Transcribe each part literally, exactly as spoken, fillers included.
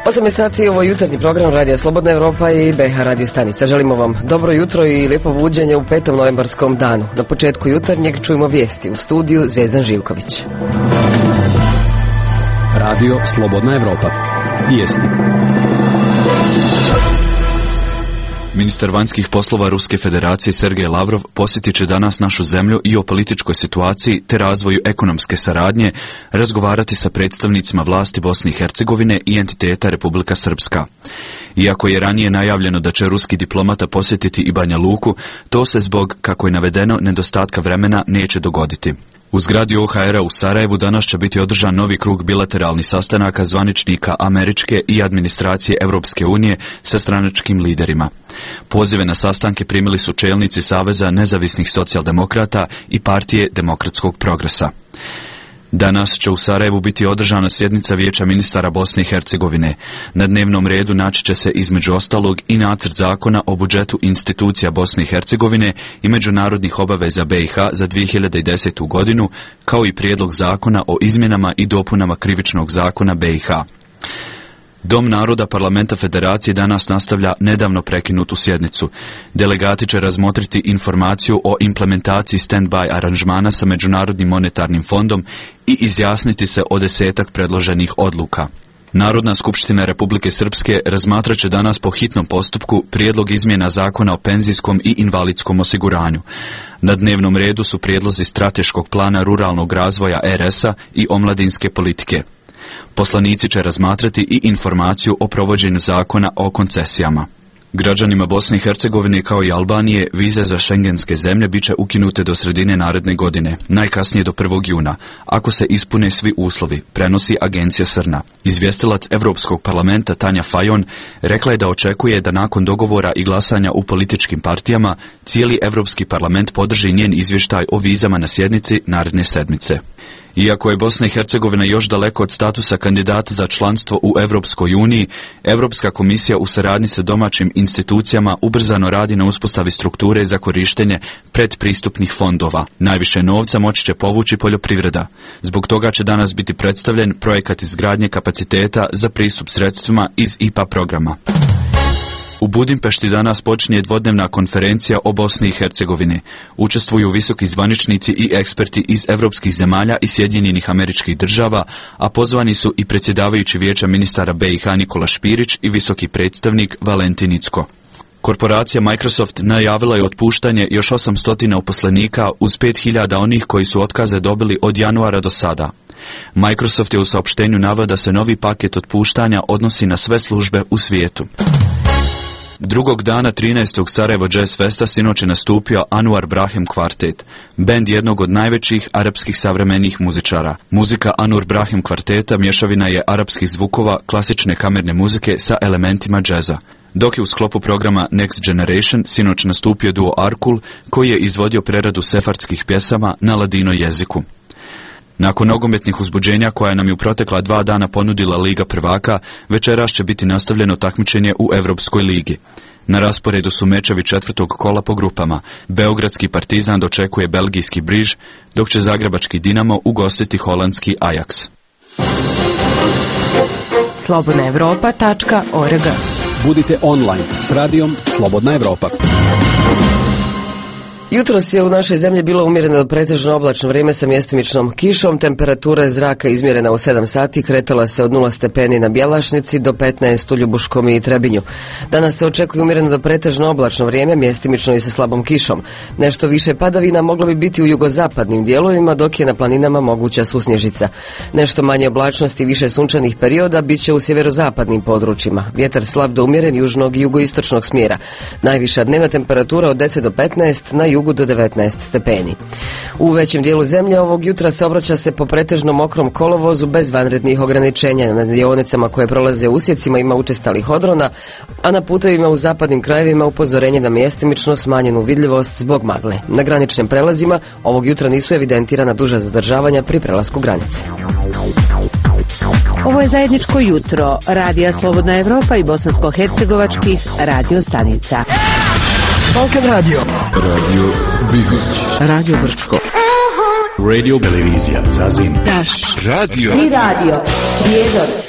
osam je sati, ovo je jutarnji program Radija Slobodna Evropa i B H radio stanica. Želimo vam dobro jutro i lijepo buđenje u petom novembarskom danu. Na početku jutarnjeg čujemo vijesti, u studiju Zvijezdan Živković. Radio Slobodna Evropa. Vijesti. Ministar vanjskih poslova Ruske federacije Sergej Lavrov posjetit će danas našu zemlju i o političkoj situaciji te razvoju ekonomske saradnje, razgovarati sa predstavnicima vlasti Bosne i Hercegovine i entiteta Republika Srpska. Iako je ranije najavljeno da će ruski diplomata posjetiti i Banja Luku, to se zbog, kako je navedeno, nedostatka vremena neće dogoditi. U zgradi O H R-a u Sarajevu danas će biti održan novi krug bilateralnih sastanaka zvaničnika američke i administracije Europske unije sa stranačkim liderima. Pozive na sastanke primili su čelnici Saveza nezavisnih socijaldemokrata i Partije demokratskog progresa. Danas će u Sarajevu biti održana sjednica Vijeća ministara Bosne i Hercegovine. Na dnevnom redu naći će se između ostalog i nacrt zakona o budžetu institucija Bosne i Hercegovine i međunarodnih obaveza B i H za dvije hiljade desetu godinu, kao i prijedlog zakona o izmjenama i dopunama krivičnog zakona B i H. Dom naroda Parlamenta Federacije danas nastavlja nedavno prekinutu sjednicu. Delegati će razmotriti informaciju o implementaciji stand-by aranžmana sa Međunarodnim monetarnim fondom i izjasniti se o desetak predloženih odluka. Narodna skupština Republike Srpske razmatrat će danas po hitnom postupku prijedlog izmjena zakona o penzijskom i invalidskom osiguranju. Na dnevnom redu su prijedlozi strateškog plana ruralnog razvoja R S-a i omladinske politike. Poslanici će razmatrati i informaciju o provođenju zakona o koncesijama. Građanima Bosne i Hercegovine kao i Albanije vize za šengenske zemlje bit će ukinute do sredine naredne godine, najkasnije do prvog juna, ako se ispune svi uslovi, prenosi agencija Srna. Izvjestilac Europskog parlamenta Tanja Fajon rekla je da očekuje da nakon dogovora i glasanja u političkim partijama cijeli Europski parlament podrži njen izvještaj o vizama na sjednici naredne sedmice. Iako je Bosna i Hercegovina još daleko od statusa kandidata za članstvo u Europskoj uniji, Europska komisija u saradnji sa domaćim institucijama ubrzano radi na uspostavi strukture za korištenje predpristupnih fondova. Najviše novca moći će povući poljoprivreda. Zbog toga će danas biti predstavljen projekat izgradnje kapaciteta za pristup sredstvima iz I P A programa. U Budimpešti danas počinje dvodnevna konferencija o Bosni i Hercegovini. Učestvuju visoki zvaničnici i eksperti iz evropskih zemalja i Sjedinjenih Američkih Država, a pozvani su i predsjedavajući Vijeća ministara B i H Nikola Špirić i visoki predstavnik Valentin Incko. Korporacija Microsoft najavila je otpuštanje još osamsto uposlenika uz pet hiljada onih koji su otkaze dobili od januara do sada. Microsoft je u saopštenju naveo da se novi paket otpuštanja odnosi na sve službe u svijetu. Drugog dana trinaestog Sarajevo Jazz Festa sinoć je nastupio Anwar Brahim Kvartet, bend jednog od najvećih arapskih savremenih muzičara. Muzika Anwar Brahim Kvarteta mješavina je arapskih zvukova, klasične kamerne muzike sa elementima džeza. Dok je u sklopu programa Next Generation sinoć nastupio duo Arkul, koji je izvodio preradu sefardskih pjesama na ladino jeziku. Nakon nogometnih uzbuđenja koja nam je u protekla dva dana ponudila Liga prvaka, večeras će biti nastavljeno takmičenje u Europskoj ligi. Na rasporedu su mečevi četvrtog kola po grupama. Beogradski Partizan dočekuje belgijski Briž, dok će zagrebački Dinamo ugostiti holandski Ajax. slobodna evropa tačka org. Budite online s radijom Slobodna Evropa. Jutros je u našoj zemlji bilo umjereno do pretežno oblačno vrijeme sa mjestimičnom kišom. Temperatura zraka izmjerena u sedam sati kretala se od nula stepeni na Bjelašnici do petnaest u Ljubuškom i Trebinju. Danas se očekuje umjereno do pretežno oblačno vrijeme, mjestimično i sa slabom kišom. Nešto više padavina moglo bi biti u jugozapadnim dijelovima, dok je na planinama moguća susnježica. Nešto manje oblačnosti i više sunčanih perioda bit će u sjeverozapadnim područjima. Vjetar slab do umjeren južnog i jugoistočnog smjera. Najviša dnevna temperatura od deset do petnaest, na jugu do devetnaest stepeni. U većem dijelu zemlje ovog jutra saobraća se po pretežno mokrom kolovozu bez vanrednih ograničenja. Na dionicama koje prolaze usjecima ima učestalih odrona, a na putevima u zapadnim krajevima upozorenje na mjestimično smanjenu vidljivost zbog magle. Na graničnim prelazima ovog jutra nisu evidentirana duža zadržavanja pri prelasku granice. Ovo je zajedničko jutro Radija Slobodna Evropa i bosansko-hercegovačkih radio stanica. Balkan Radio, Radio Bihoć, Radio Brčko, Radio Televizija Zazin, Daš, Radio Tri Radio, Prijedor,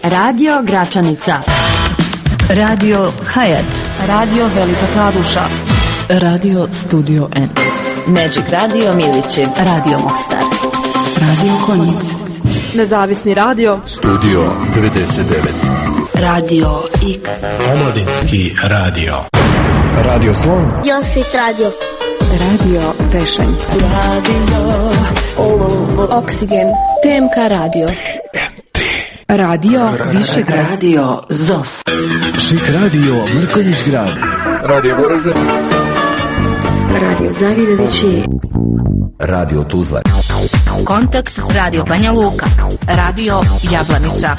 Radio Gračanica. Radio Hayat. Radio Velika Kladuša. Radio Studio N. Magic Radio Milići. Radio Mostar. Radio Konjic. Nezavisni radio. Studio devedeset devet. Radio X. Omladinski radio. Radio Slon. Josit radio. Radio Tešanj. Radio Oksigen. T M K radio. Radio Višeg Radio Zos. Šik radio Mrkonjić grad. Radio Goražde. Radio Zavidovići. Radio Tuzla. Kontakt Radio Banja Luka. Radio Jablanica.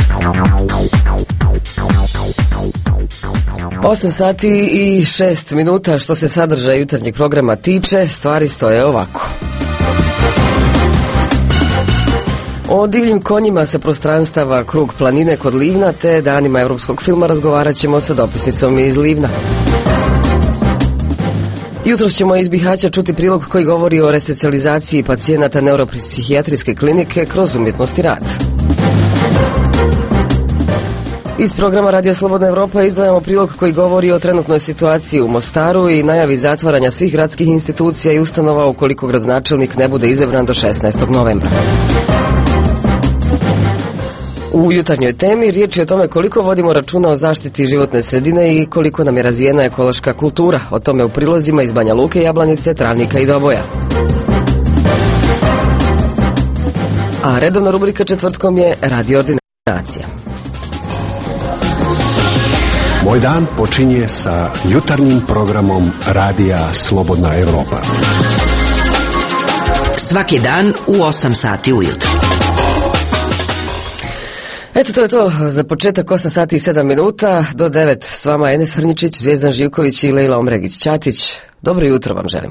osam sati i šest minuta. Što se sadržaja jutarnjeg programa tiče, stvari stoje ovako. O divljim konjima sa prostranstava Krug planine kod Livna te danima europskog filma razgovarat ćemo sa dopisnicom iz Livna. Jutros ćemo iz Bihaća čuti prilog koji govori o resocijalizaciji pacijenata neuropsihijatrijske klinike kroz umjetnost i rad. Iz programa Radio Slobodna Evropa izdvajamo prilog koji govori o trenutnoj situaciji u Mostaru i najavi zatvaranja svih gradskih institucija i ustanova ukoliko gradonačelnik ne bude izabran do šesnaestog novembra. U jutarnjoj temi riječ je o tome koliko vodimo računa o zaštiti životne sredine i koliko nam je razvijena ekološka kultura. O tome u prilozima iz Banja Luke, Jablanice, Travnika i Doboja. A redovna rubrika četvrtkom je Radio Ordinacija. Moj dan počinje sa jutarnjim programom Radija Slobodna Evropa. Svaki dan u osam sati ujutro. Eto, to je to za početak. Osam sati i sedam minuta do devet. S vama Enes Hrničić, Zvijezdan Živković i Lejla Omregić-Ćatić. Dobro jutro vam želimo.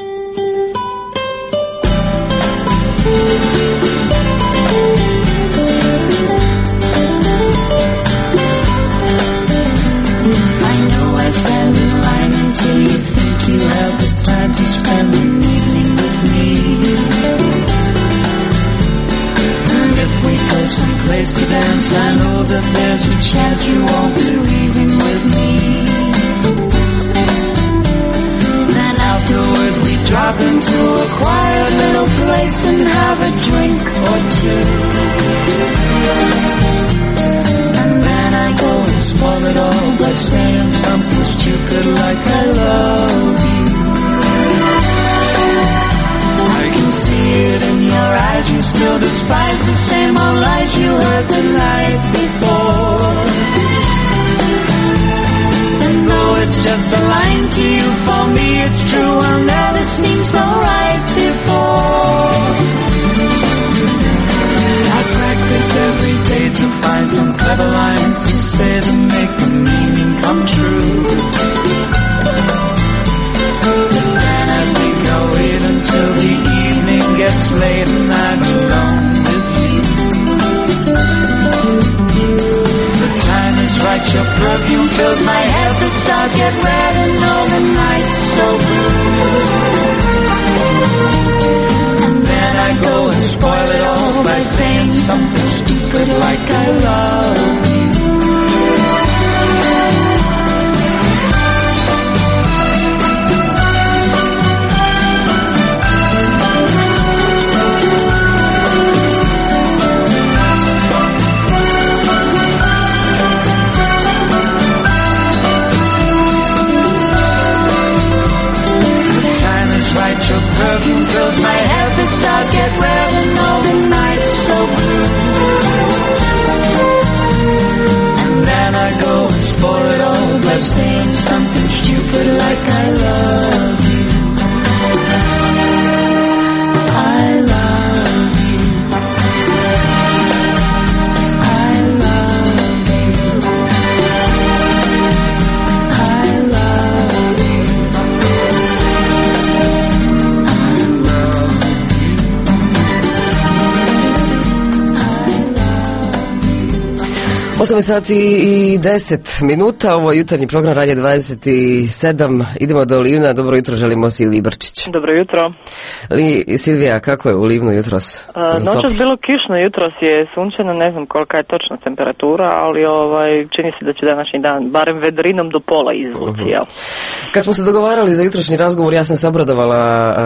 To dance, I know that there's a chance you won't be leaving with me. Then afterwards we drop into a quiet little place and have a drink or two. And then I go and spoil it all by saying something stupid like I love you. I can see it in your eyes, you still despise the same old lies you heard the night before. And though it's just a line to you, for me it's true, I'll never seem so right before. I practice every day to find some clever lines to say to make the meaning come true. But then I think I'll wait until the evening gets late and I'm alone with you. The time is right, your perfume fills my head, the stars get red and all the nights so blue. And then I go and spoil it all by saying something stupid like I love you. Your perfume fills my head, the stars get red and all the nights so blue. osam sati i deset minuta, ovo je jutarnji program Radio dvadeset sedam. Idemo do Livna, dobro jutro, želimo Silviji Brčić. Dobro jutro. I, Silvija, kako je u Livnu jutros? Noćas bilo kišno, jutros je sunčano, ne znam kolika je točna temperatura, ali ovaj, čini se da će današnji dan barem vedrinom do pola izvući. Uh-huh. Kad smo se dogovarali za jutrošnji razgovor, ja sam se obradovala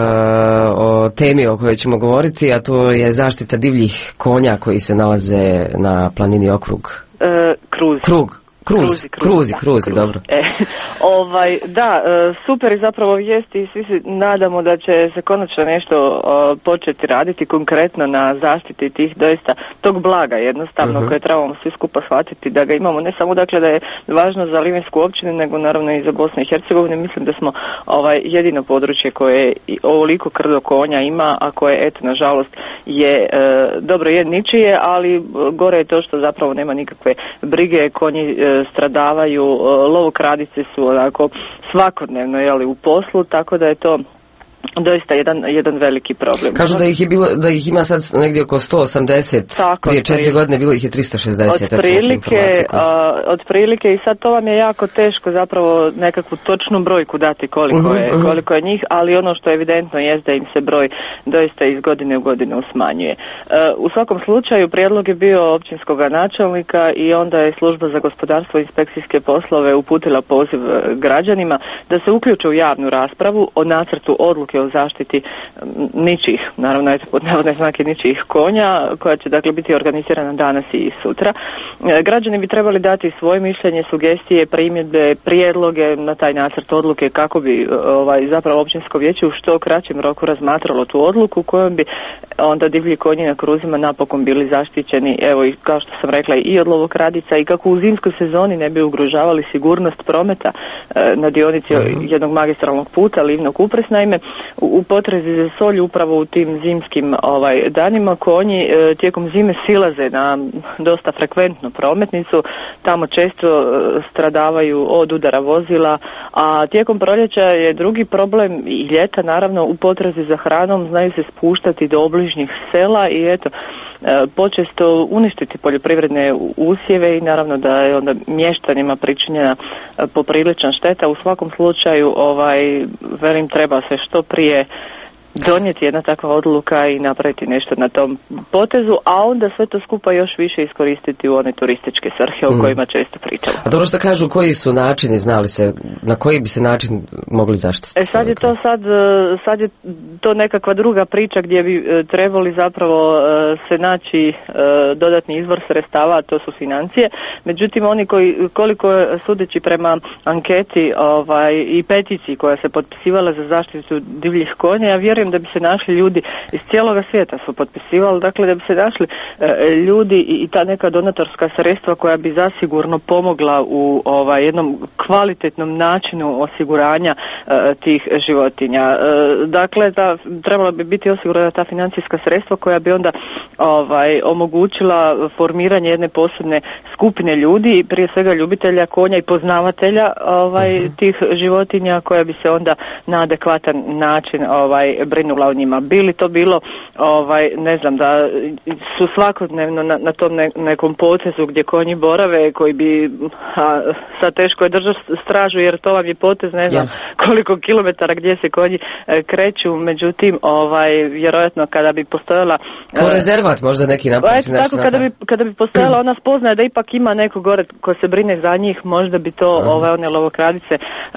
uh, o temi o kojoj ćemo govoriti, a to je zaštita divljih konja koji se nalaze na planini Okrug. Uh, kruz. Krug. Kruzi, kruzi, kruzi, dobro. E, ovaj, da, super je zapravo vijesti i svi se nadamo da će se konačno nešto o, početi raditi konkretno na zaštiti tih doista tog blaga jednostavno uh-huh. koje trebamo svi skupa shvatiti da ga imamo ne samo dakle da je važno za Livensku općinu nego naravno i za Bosnu i Hercegovinu. Mislim da smo ovaj jedino područje koje ovoliko krdo konja ima, a koje eto nažalost je e, dobro je ničije, ali gore je to što zapravo nema nikakve brige, konji e, stradavaju, lovokradice su onako svakodnevno jeli, u poslu, tako da je to doista jedan, jedan veliki problem. Kažu da ih je bilo, da ih ima sad negdje oko sto osamdeset, tako, prije četiri godine bilo ih je tristo šezdeset. Otprilike, otprilike i sad to vam je jako teško zapravo nekakvu točnu brojku dati koliko, uh-huh, je, uh-huh. koliko je njih, ali ono što je evidentno jest da im se broj doista iz godine u godinu smanjuje. Uh, u svakom slučaju prijedlog je bio općinskog načelnika i onda je služba za gospodarstvo i inspekcijske poslove uputila poziv građanima da se uključe u javnu raspravu o nacrtu odluke o zaštiti ničih, naravno eto pod navodne znake ničih konja, koja će dakle biti organizirana danas i sutra. E, građani bi trebali dati svoje mišljenje, sugestije, primjedbe, prijedloge na taj nacrt odluke kako bi ovaj zapravo općinsko vijeće u što kraćem roku razmatralo tu odluku kojom bi onda divlji konji na kruzima napokon bili zaštićeni, evo i kao što sam rekla i od lovokradica i kako u zimskoj sezoni ne bi ugrožavali sigurnost prometa e, na dionici uh-huh. jednog magistralnog puta Livno-Kupres. Naime, u potrazi za solju upravo u tim zimskim ovaj danima konji e, tijekom zime silaze na dosta frekventnu prometnicu, tamo često e, stradavaju od udara vozila, a tijekom proljeća je drugi problem i ljeta naravno u potrazi za hranom znaju se spuštati do obližnjih sela i eto e, počesto uništiti poljoprivredne usjeve i naravno da je onda mještanima pričinjena e, poprilična šteta. U svakom slučaju ovaj velim treba se što prije donijeti jedna takva odluka i napraviti nešto na tom potezu, a onda sve to skupa još više iskoristiti u one turističke svrhe o kojima često pričamo. A dobro što kažu, koji su načini, znali se, na koji bi se način mogli zaštititi? E sad je to sad, sad je to nekakva druga priča gdje bi trebali zapravo se naći dodatni izvor sredstava, a to su financije. Međutim, oni koji, koliko sudeći prema anketi ovaj, i peticiji koja se potpisivala za zaštitu divljih konja, ja vjerujem da bi se našli ljudi iz cijeloga svijeta su potpisivali, dakle da bi se našli e, ljudi i, i ta neka donatorska sredstva koja bi zasigurno pomogla u ovaj, jednom kvalitetnom načinu osiguranja e, tih životinja. E, dakle, da, trebala bi biti osigurana ta financijska sredstva koja bi onda ovaj, omogućila formiranje jedne posebne skupine ljudi, prije svega ljubitelja konja i poznavatelja ovaj, uh-huh. tih životinja koja bi se onda na adekvatan način ovaj, brinula o njima. Bili to bilo, ovaj, ne znam, da su svakodnevno na, na tom ne, nekom potezu gdje konji borave, koji bi, a, sad teško je držati stražu jer to vam je potez, ne znam yes. koliko kilometara gdje se konji e, kreću, međutim, ovaj, vjerojatno kada bi postojala... Kao e, rezervat možda neki napraviti. Tako, kada bi, kada bi postojala ona spoznaja da ipak ima neko gore ko se brine za njih, možda bi to uh-huh. ovaj, one lovokradice e,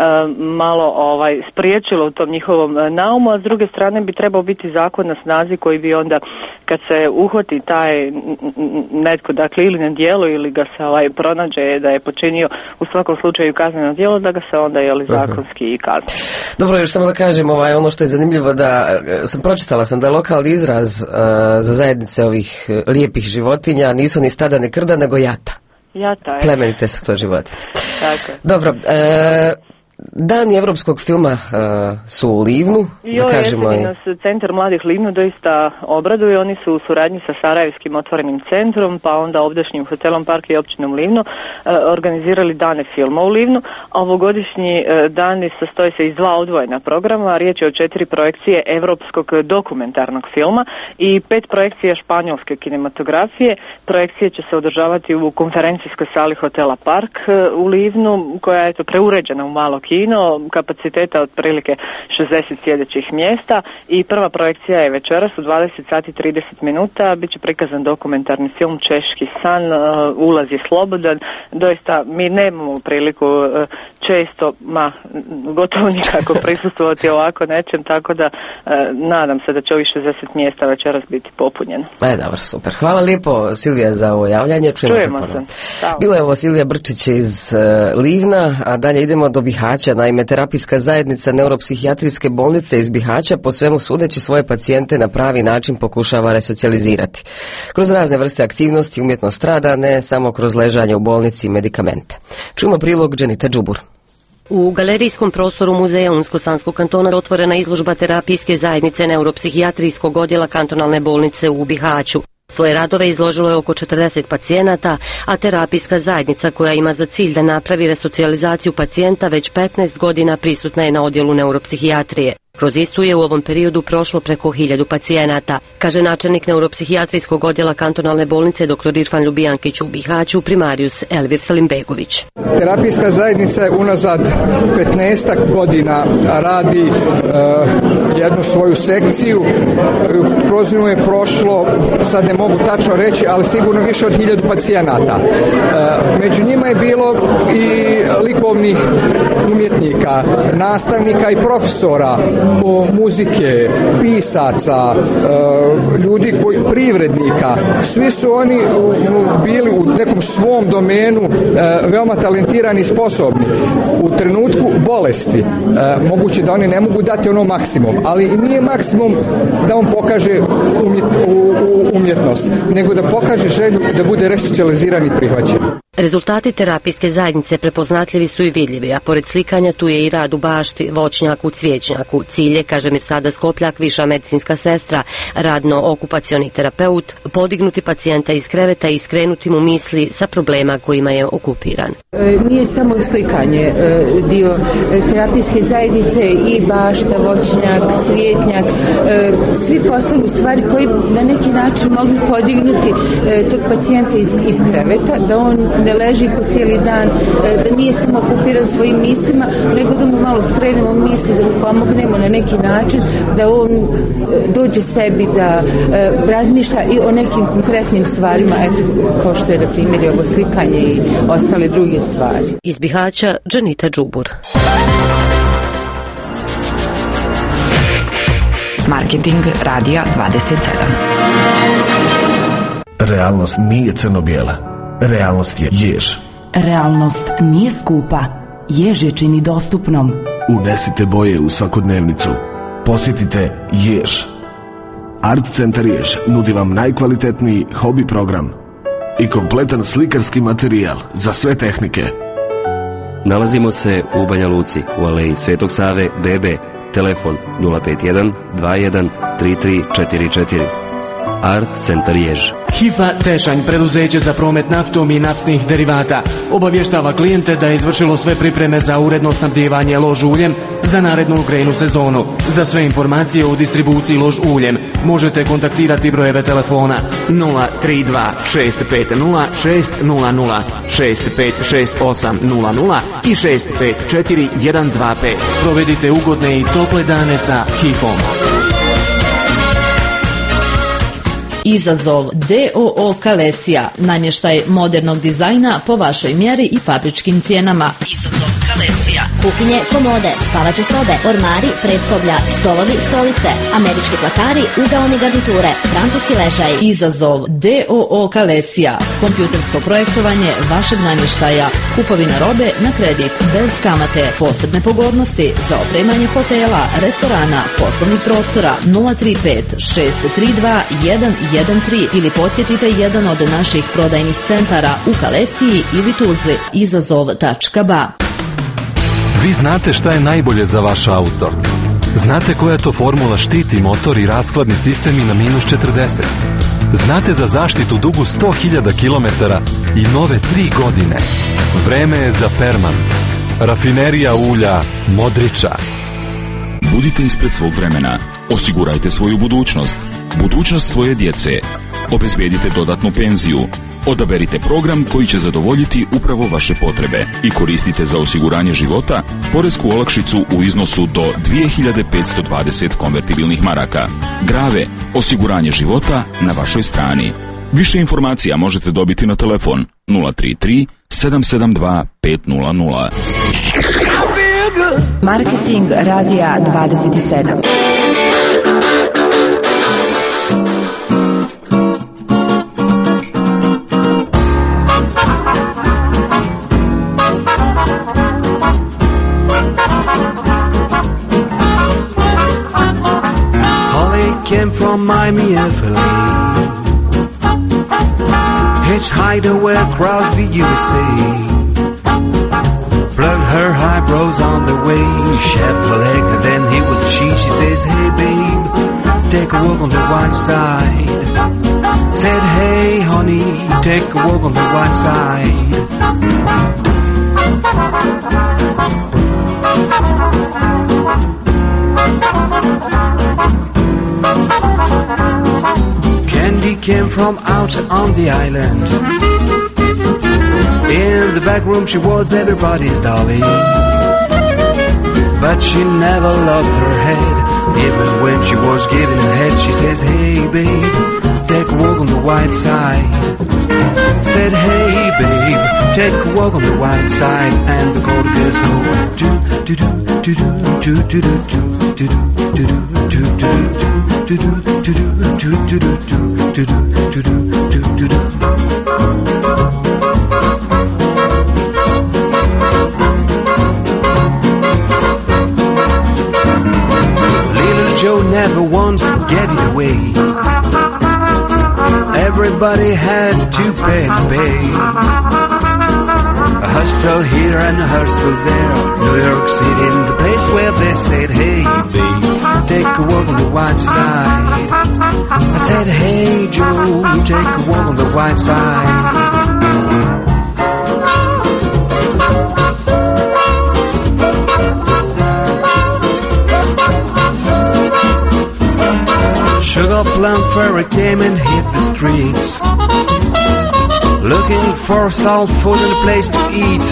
malo ovaj, spriječilo u tom njihovom naumu, a s druge strane bi trebao biti zakon na snazi koji bi onda kad se uhvati taj netko dakle ili na djelo ili ga se ovaj pronađe da je počinio u svakom slučaju kazneno djelo, da ga se onda jeli zakonski i kazni. Dobro, još samo da kažem ovaj, ono što je zanimljivo da sam pročitala sam da je lokalni izraz uh, za zajednice ovih lijepih životinja nisu ni stada ni krda nego jata. Jata, je. Plemenite su to životinje. Tako. Dobro, e, Dani evropskog filma uh, su u Livnu. I da ovo kažemo jeseni i... nas Centar mladih Livnu doista obraduje. Oni su u suradnji sa Sarajevskim otvorenim centrom, pa onda ovdašnjim hotelom Park i općinom Livno uh, organizirali dane filma u Livnu. Ovogodišnji uh, dani sastoje se iz dva odvojena programa. Riječ je o četiri projekcije evropskog dokumentarnog filma i pet projekcija španjolske kinematografije. Projekcije će se održavati u konferencijskoj sali hotela Park uh, u Livnu, koja je to preuređena u malo kino, kapaciteta otprilike šezdeset sjedećih mjesta, i prva projekcija je večeras u dvadeset sati i trideset minuta. Biće prikazan dokumentarni film Češki san, uh, ulaz je slobodan. Doista mi nemamo priliku uh, često, ma gotovo nikako prisustvovati ovako nečem, tako da uh, nadam se da će ovih šezdeset mjesta večeras biti popunjeno. E, dobro, super. Hvala lijepo, Silvija, za ovo javljanje. Čujemo, Čujemo se. se. Bila je ovo Silvija Brčić iz uh, Livna, a dalje idemo do Bihaća. Naime, terapijska zajednica neuropsihijatrijske bolnice iz Bihaća po svemu sudeći svoje pacijente na pravi način pokušava resocijalizirati. Kroz razne vrste aktivnosti, umjetnost rada, ne samo kroz ležanje u bolnici i medikamente. Čujemo prilog Dženite Džubur. U galerijskom prostoru Muzeja Unsko-Sanskog kantona otvorena izložba terapijske zajednice neuropsihijatrijskog odjela kantonalne bolnice u Bihaću. Svoje radove izložilo je oko četrdeset pacijenata, a terapijska zajednica, koja ima za cilj da napravi resocijalizaciju pacijenta, već petnaest godina prisutna je na odjelu neuropsihijatrije. Kroz istu je u ovom periodu prošlo preko hiljadu pacijenata, kaže načelnik neuropsihijatrijskog odjela kantonalne bolnice dr. Irfan Ljubijankić u Bihaću, primarius Elvir Salimbegović. Terapijska zajednica unazad petnaestak godina radi uh, jednu svoju sekciju. Kroz nju je prošlo, sad ne mogu tačno reći, ali sigurno više od hiljadu pacijenata. Uh, među njima je bilo i likovnih umjetnika, nastavnika i profesora, muzike, pisaca, ljudi koji, privrednika. Svi su oni bili u nekom svom domenu veoma talentirani i sposobni. U trenutku bolesti moguće da oni ne mogu dati ono maksimum, ali nije maksimum da on pokaže umjet, umjetnost, nego da pokaže želju da bude resocijaliziran i prihvaćen. Rezultati terapijske zajednice prepoznatljivi su i vidljivi, a pored slikanja tu je i rad u bašti, voćnjaku, cvijećnjaku. Cilj je, kaže Mirsada Skopljak, viša medicinska sestra, radno-okupacioni terapeut, podignuti pacijenta iz kreveta i skrenuti mu misli sa problema kojima je okupiran. E, nije samo slikanje e, dio terapijske zajednice, i bašta, voćnjak, cvijetnjak, e, svi poslovi u stvari koji na neki način mogli podignuti e, tog pacijenta iz, iz kreveta, da on ne leži po cijeli dan, da nije samo okupiran svojim mislima, nego da mu malo skrenemo misli, da mu pomognemo na neki način, da on dođe sebi, da razmišlja i o nekim konkretnim stvarima, eto, kao što je na primjer i ovo slikanje i ostale druge stvari. Iz Bihaća, Dženita Džubur. Marketing radija dvadeset sedam. Realnost nije crno-bijela. Realnost je jež. Realnost nije skupa. Jež je čini dostupnom. Unesite boje u svakodnevnicu. Posjetite Jež. Art Centar Jež nudi vam najkvalitetniji hobi program i kompletan slikarski materijal za sve tehnike. Nalazimo se u Banja Luci, u aleji Svetog Save, B B. Telefon nula pet jedan dva jedan tri tri četiri četiri. Art Centar Jež. Hifa Tešanj, preduzeće za promet naftom i naftnih derivata, obavještava klijente da je izvršilo sve pripreme za uredno snabdijevanje lož uljem za narednu grejnu sezonu. Za sve informacije o distribuciji lož uljem možete kontaktirati brojeve telefona nula tri dva šest pet nula šest nula nula, šest pet šest osam nula nula i šest pet četiri jedan dva pet. Provedite ugodne i tople dane sa Hifom. Izazov D O O Kalesija, namještaj modernog dizajna po vašoj mjeri i fabričkim cijenama. Izazov Kalesija. Kuhinje, komode, spavaće sobe, ormari, predsoblja, stolovi, stolice, američki platari, ugaoni garniture, francuski ležaj. Izazov D O O Kalesija, kompjutersko projektovanje vašeg namještaja, kupovina robe na kredit, bez kamate, posebne pogodnosti za opremanje hotela, restorana, poslovnih prostora. Nula tri pet šest tri dva jedan jedan tri ili posjetite jedan od naših prodajnih centara u Kalesiji ili Tuzli. Izazov tačka ba. Vi znate šta je najbolje za vaš auto. Znate koja to formula štiti motor i rashladni sistem i na minus četrdeset. Znate za zaštitu dugu sto hiljada kilometara i nove tri godine. Vreme je za Perman. Rafinerija ulja Modriča. Budite ispred svog vremena. Osigurajte svoju budućnost. Budućnost svoje djece. Obezbedite dodatnu penziju. Odaberite program koji će zadovoljiti upravo vaše potrebe i koristite za osiguranje života poresku olakšicu u iznosu do dvije hiljade petsto dvadeset konvertibilnih maraka. Grave, osiguranje života na vašoj strani. Više informacija možete dobiti na telefon nula tri tri sedam sedam dva pet nula nula. Marketing radija dvadeset sedam. Came from Miami, F L A. Hitchhiked away across the U S A. Blurred her eyebrows on the way. Shaved her leg and then he was she. She says, hey babe, take a walk on the white side. Said, hey honey, take a walk on the white side. Candy came from out on the island. In the back room she was everybody's dolly. But she never loved her head. Even when she was giving her head, she says, hey babe, take a walk on the white side. Said, hey babe, take a walk on the white side. And the cold girls go do do do do do do do do do do do do do do. Little Joe never once get it away. Everybody had to pay to pay. A hostel here and a hostel there. New York City, the place where they said, hey babe, take a walk on the white side. I said, hey Joe, take a walk on the white side. Sugar Plum Fairy came and hit the streets, looking for soul food and a place to eat.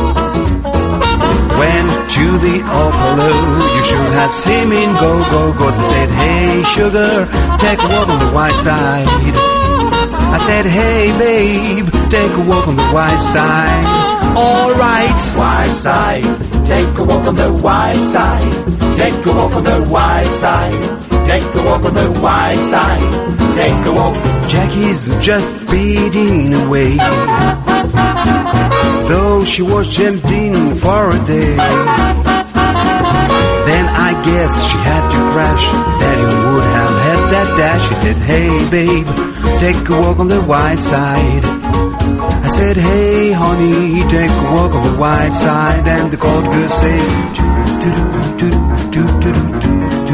Went to the Opalo, you should have seen me go, go, go. They said, hey sugar, take a walk on the white side. I said, hey babe, take a walk on the white side. Alright, white side, take a walk on the white side. Take a walk on the white side. Take a walk on the white side. Take a walk. Jackie's just fading away, though she was James Dean for a day. Then I guess she had to crash. Daddy would have had that dash. She said, hey babe, take a walk on the white side. I said, hey honey, take a walk on the white side. And the cold girl said, do do do do do do do.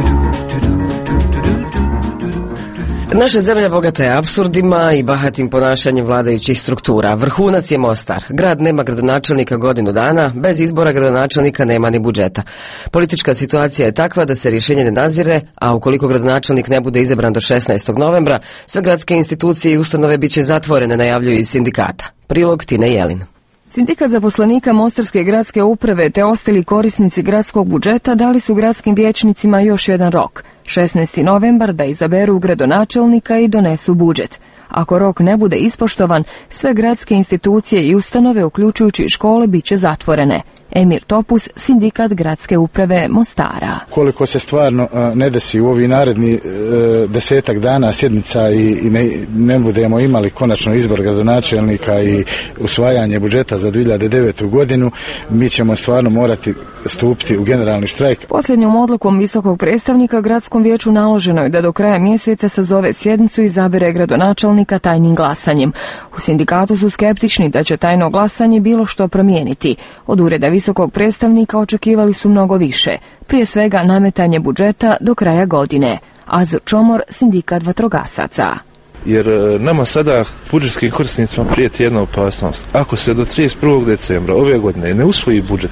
Naša zemlja bogata je apsurdima i bahatim ponašanjem vladajućih struktura. Vrhunac je Mostar. Grad nema gradonačelnika godinu dana, bez izbora gradonačelnika nema ni budžeta. Politička situacija je takva da se rješenje ne nazire, a ukoliko gradonačelnik ne bude izabran do šesnaestog novembra, sve gradske institucije i ustanove biće zatvorene, najavljuju iz sindikata. Prilog Tine Jelin. Sindikat zaposlenika Mostarske gradske uprave te ostali korisnici gradskog budžeta dali su gradskim vijećnicima još jedan rok, šesnaesti novembar, da izaberu gradonačelnika i donesu budžet. Ako rok ne bude ispoštovan, sve gradske institucije i ustanove, uključujući i škole, biće zatvorene. Emir Topus, sindikat gradske uprave Mostara. Koliko se stvarno ne desi u ovi naredni desetak dana sjednica i ne, ne budemo imali konačno izbor gradonačelnika i usvajanje budžeta za dvije hiljade devetu godinu, mi ćemo stvarno morati stupiti u generalni štrajk. Posljednjom odlukom visokog predstavnika gradskom vijeću naloženo je da do kraja mjeseca sazove sjednicu i izabere gradonačelnika tajnim glasanjem. U sindikatu su skeptični da će tajno glasanje bilo što promijeniti. Od ureda visokog predstavnika očekivali su mnogo više, prije svega nametanje budžeta do kraja godine. Azur Čomor, sindikat vatrogasaca. Jer nama sada, budžetskim korisnicima, prijeti jedna opasnost. Ako se do trideset prvog decembra ove godine ne usvoji budžet,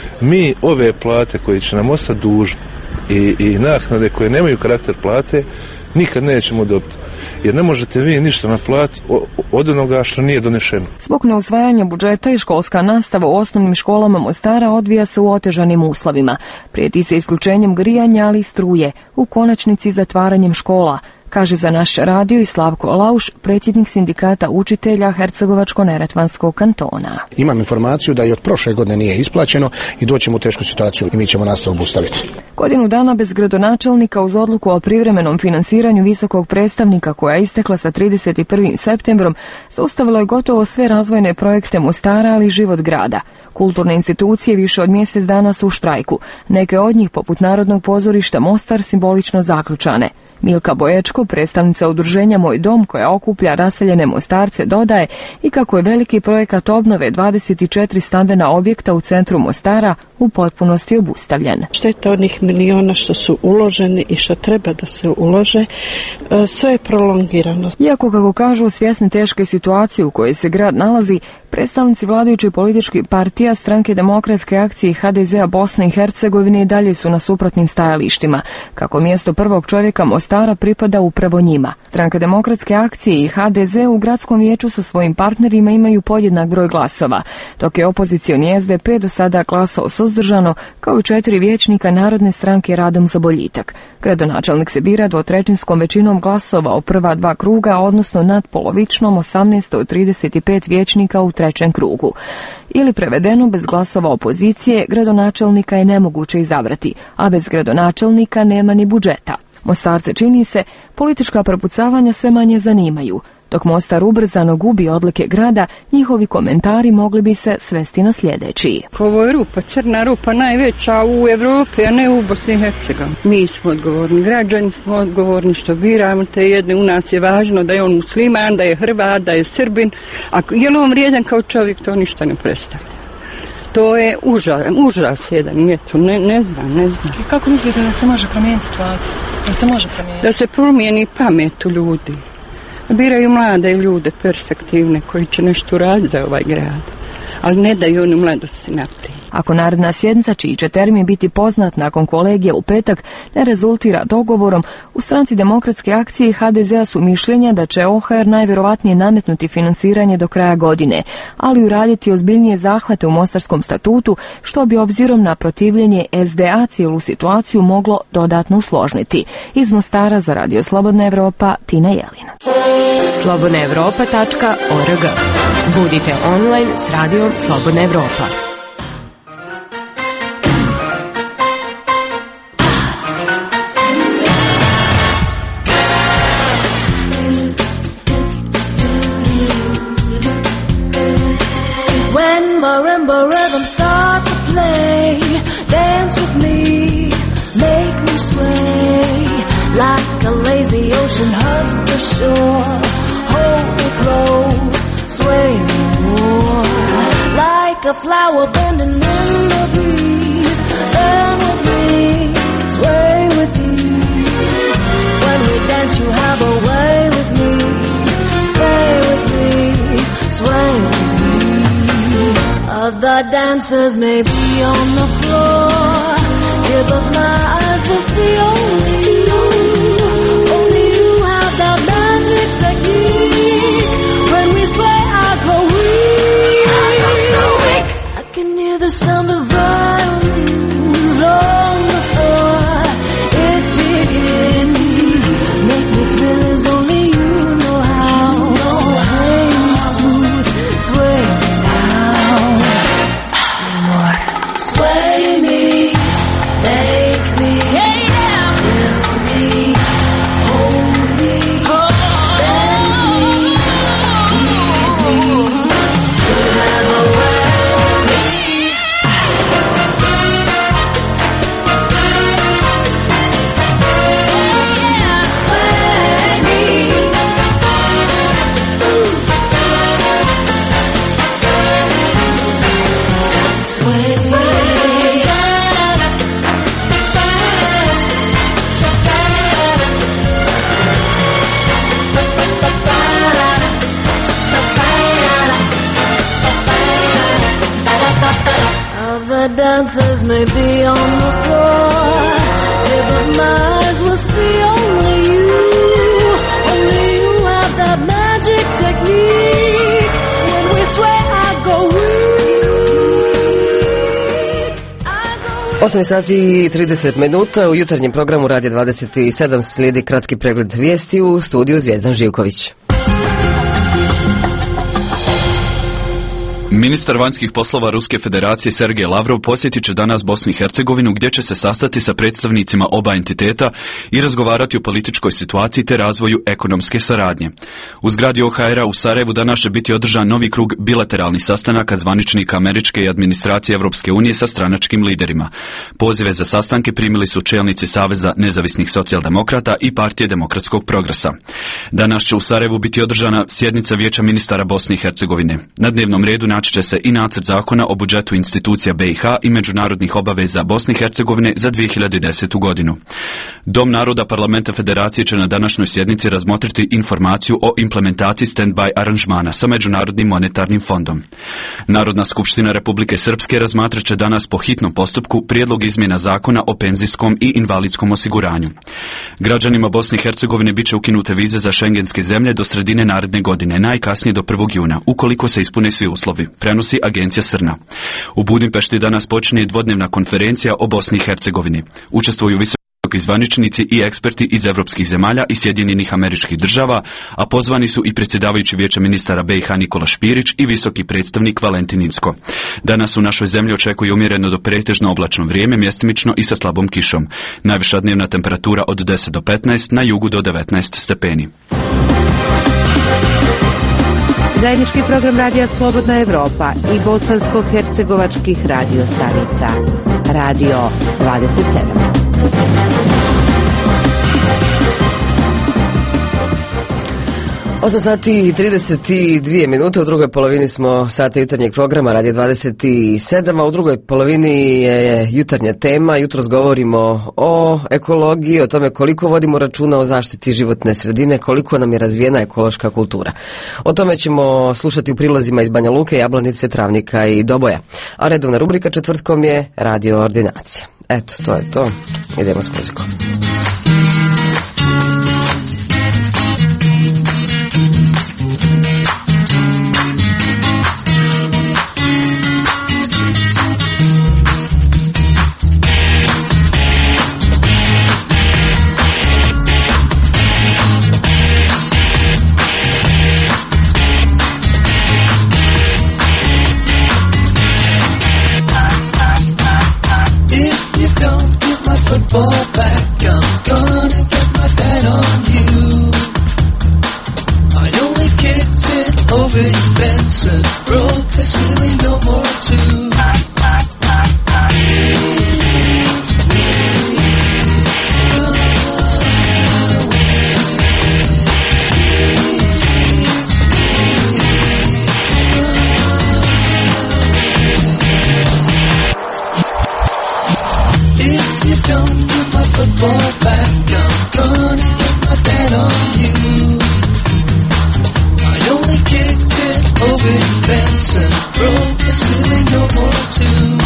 mi ove plate koje će nam ostati dužne i, i naknade koje nemaju karakter plate, nikad nećemo dobiti. Jer ne možete vi ništa naplatiti od onoga što nije donešeno. Zbog neusvajanja budžeta i školska nastava u osnovnim školama Mostara odvija se u otežanim uslovima. Prijeti se isključenjem grijanja, ali i struje, u konačnici zatvaranjem škola, kaže za naš radio i Slavko Lauš, predsjednik sindikata učitelja Hercegovačko-neretvanskog kantona. Imam informaciju da i od prošle godine nije isplaćeno i doćemo u tešku situaciju i mi ćemo nastavu obustaviti. Godinu dana bez gradonačelnika uz odluku o privremenom finansiranju visokog predstavnika koja je istekla sa trideset prvim septembrom zaustavilo je gotovo sve razvojne projekte Mostara, ali i život grada. Kulturne institucije više od mjesec dana su u štrajku. Neke od njih, poput Narodnog pozorišta Mostar, simbolično zaključane. Milka Boječko, predstavnica udruženja Moj dom koja okuplja raseljene Mostarce, dodaje i kako je veliki projekat obnove dvadeset četiri stambena objekta u centru Mostara u potpunosti obustavljen. Šteta onih miliona što su uloženi i što treba da se ulože, sve je prolongirano. Iako, kako kažu, svjesni teške situacije u kojoj se grad nalazi, predstavnici vladajućih političkih partija, Stranke demokratske akcije i H D Z-a Bosne i Hercegovine i dalje su na suprotnim stajalištima, kako mjesto prvog čovjeka Mostara pripada upravo njima. Stranka demokratske akcije i H D Z u gradskom vijeću sa svojim partnerima imaju podjednak broj glasova, dok je opozicioni S D P do sada glasao suzdržano, kao i četiri vijećnika Narodne stranke Radom za boljitak. Gradonačelnik se bira dvotrećinskom većinom glasova u prva dva kruga, odnosno nadpolovičnom osamnaest od trideset pet vijećnika u trećem krugu. Ili prevedeno, bez glasova opozicije, gradonačelnika je nemoguće izabrati, a bez gradonačelnika nema ni budžeta. Mostarce, čini se, politička prepucavanja sve manje zanimaju. Dok Mostar ubrzano gubi odlike grada, njihovi komentari mogli bi se svesti na sljedeći. Ovo je rupa, crna rupa najveća u Evropi, a ne u Bosni i Hercegovini. Mi smo odgovorni, građani smo odgovorni što biramo te jedne. U nas je važno da je on musliman, da je Hrvat, da je Srbin. A je li on vrijedan kao čovjek, to ništa ne predstavlja. To je užas, užas jedan, eto, ne, ne znam, ne znam. I kako mislite da se može promijeniti situaciju? Da se može promijeniti? Da se promijeni pamet u ljudi. Biraju mlade ljude, perspektivne, koji će nešto raditi za ovaj grad, ali ne daju onu mladosti naprijed. Ako naredna sjednica, čiji će termin biti poznat nakon kolegija u petak, ne rezultira dogovorom, u Stranci demokratske akcije i H D Z-a su mišljenja da će O H R najvjerovatnije nametnuti finansiranje do kraja godine, ali uraditi ozbiljnije zahvate u Mostarskom statutu, što bi obzirom na protivljenje S D A cijelu situaciju moglo dodatno usložniti. Iz Mostara za Radio Slobodna Evropa, Tina Jelin. slobodna evropa tačka org. Budite online s Radijom Slobodna Evropa. Marimba rhythm start to play, dance with me, make me sway, like a lazy ocean hugs the shore, hold me close, sway me more, like a flower bending in the breeze, bend with me, sway with ease, when we dance you have a way with me, stay with me, sway with me. Other dancers may be on the floor, yeah, but my eyes will see only you. Only you have that magic technique. When we sway, I go weak. I go so weak. I can hear the sound of violins long before it begins. Make me feel as only you know how. Sway me smooth, sway me now. Sway me, make me, yeah, yeah. Thrill me, hold me, oh, bend me, ease me, you have a way with me. the dancers may be on the floor, yeah, but my eyes will see only you. Only you have that magic technique. When we sway, I go weak. osam sati i trideset minuta u jutarnjem programu Radija dvadeset sedam slijedi kratki pregled vijesti u studiju Zvijezdan Živković. Ministar vanjskih poslova Ruske federacije Sergej Lavrov posjetit će danas Bosnu i Hercegovinu gdje će se sastati sa predstavnicima oba entiteta i razgovarati o političkoj situaciji te razvoju ekonomske saradnje. U zgradi O H R-a u Sarajevu danas će biti održan novi krug bilateralnih sastanaka zvaničnika američke i administracije Europske unije sa stranačkim liderima. Pozive za sastanke primili su čelnici Saveza nezavisnih socijaldemokrata i Partije demokratskog progresa. Danas će u Sarajevu biti održana sjednica Vijeća ministara Bosne i Hercegovine. Na dnevnom redu naći će se i nacrt zakona o budžetu institucija B i H i međunarodnih obaveza Bosne i Hercegovine za dvije hiljade desetu. godinu. Dom naroda Parlamenta Federacije će na današnjoj sjednici razmotriti informaciju o implementaciji stand-by aranžmana sa Međunarodnim monetarnim fondom. Narodna skupština Republike Srpske razmatrat će danas po hitnom postupku prijedlog izmjena zakona o penzijskom i invalidskom osiguranju. Građanima Bosne i Hercegovine bit će ukinute vize za šengenske zemlje do sredine naredne godine, najkasnije do prvog juna, ukoliko se ispune svi uslovi, prenosi agencija Srna. U Budimpešti danas počinje dvodnevna konferencija o Bosni i Hercegovini. Učestvuju visoki zvaničnici i eksperti iz evropskih zemalja i Sjedinjenih Američkih Država, a pozvani su i predsjedavajući Vijeća ministara B i H Nikola Špirić i visoki predstavnik Valentin Inzko. Danas u našoj zemlji očekuje umjereno do pretežno oblačno vrijeme, mjestimično i sa slabom kišom. Najviša dnevna temperatura od deset do petnaest, na jugu do devetnaest stepeni. Zajednički program Radija Slobodna Evropa i bosansko-hercegovačkih radio stanica. Radio dvadeset sedam. osam sati i trideset dvije minute, u drugoj polovini smo sata jutarnjeg programa Radija dvadeset sedam, a u drugoj polovini je jutarnja tema. Jutros govorimo o ekologiji, o tome koliko vodimo računa o zaštiti životne sredine, koliko nam je razvijena ekološka kultura. O tome ćemo slušati u prilazima iz Banja Luke, Jablanice, Travnika i Doboja. A redovna rubrika četvrtkom je Radio Ordinacija. Eto, to je to. Idemo s muzikom. Football back, I'm gonna get my dad on you. I only kicked it over your fence and broke the ceiling, no more too. Football back, I'm gonna get my dad on you. I only kicked it over the fence and broke the ceiling, no more too.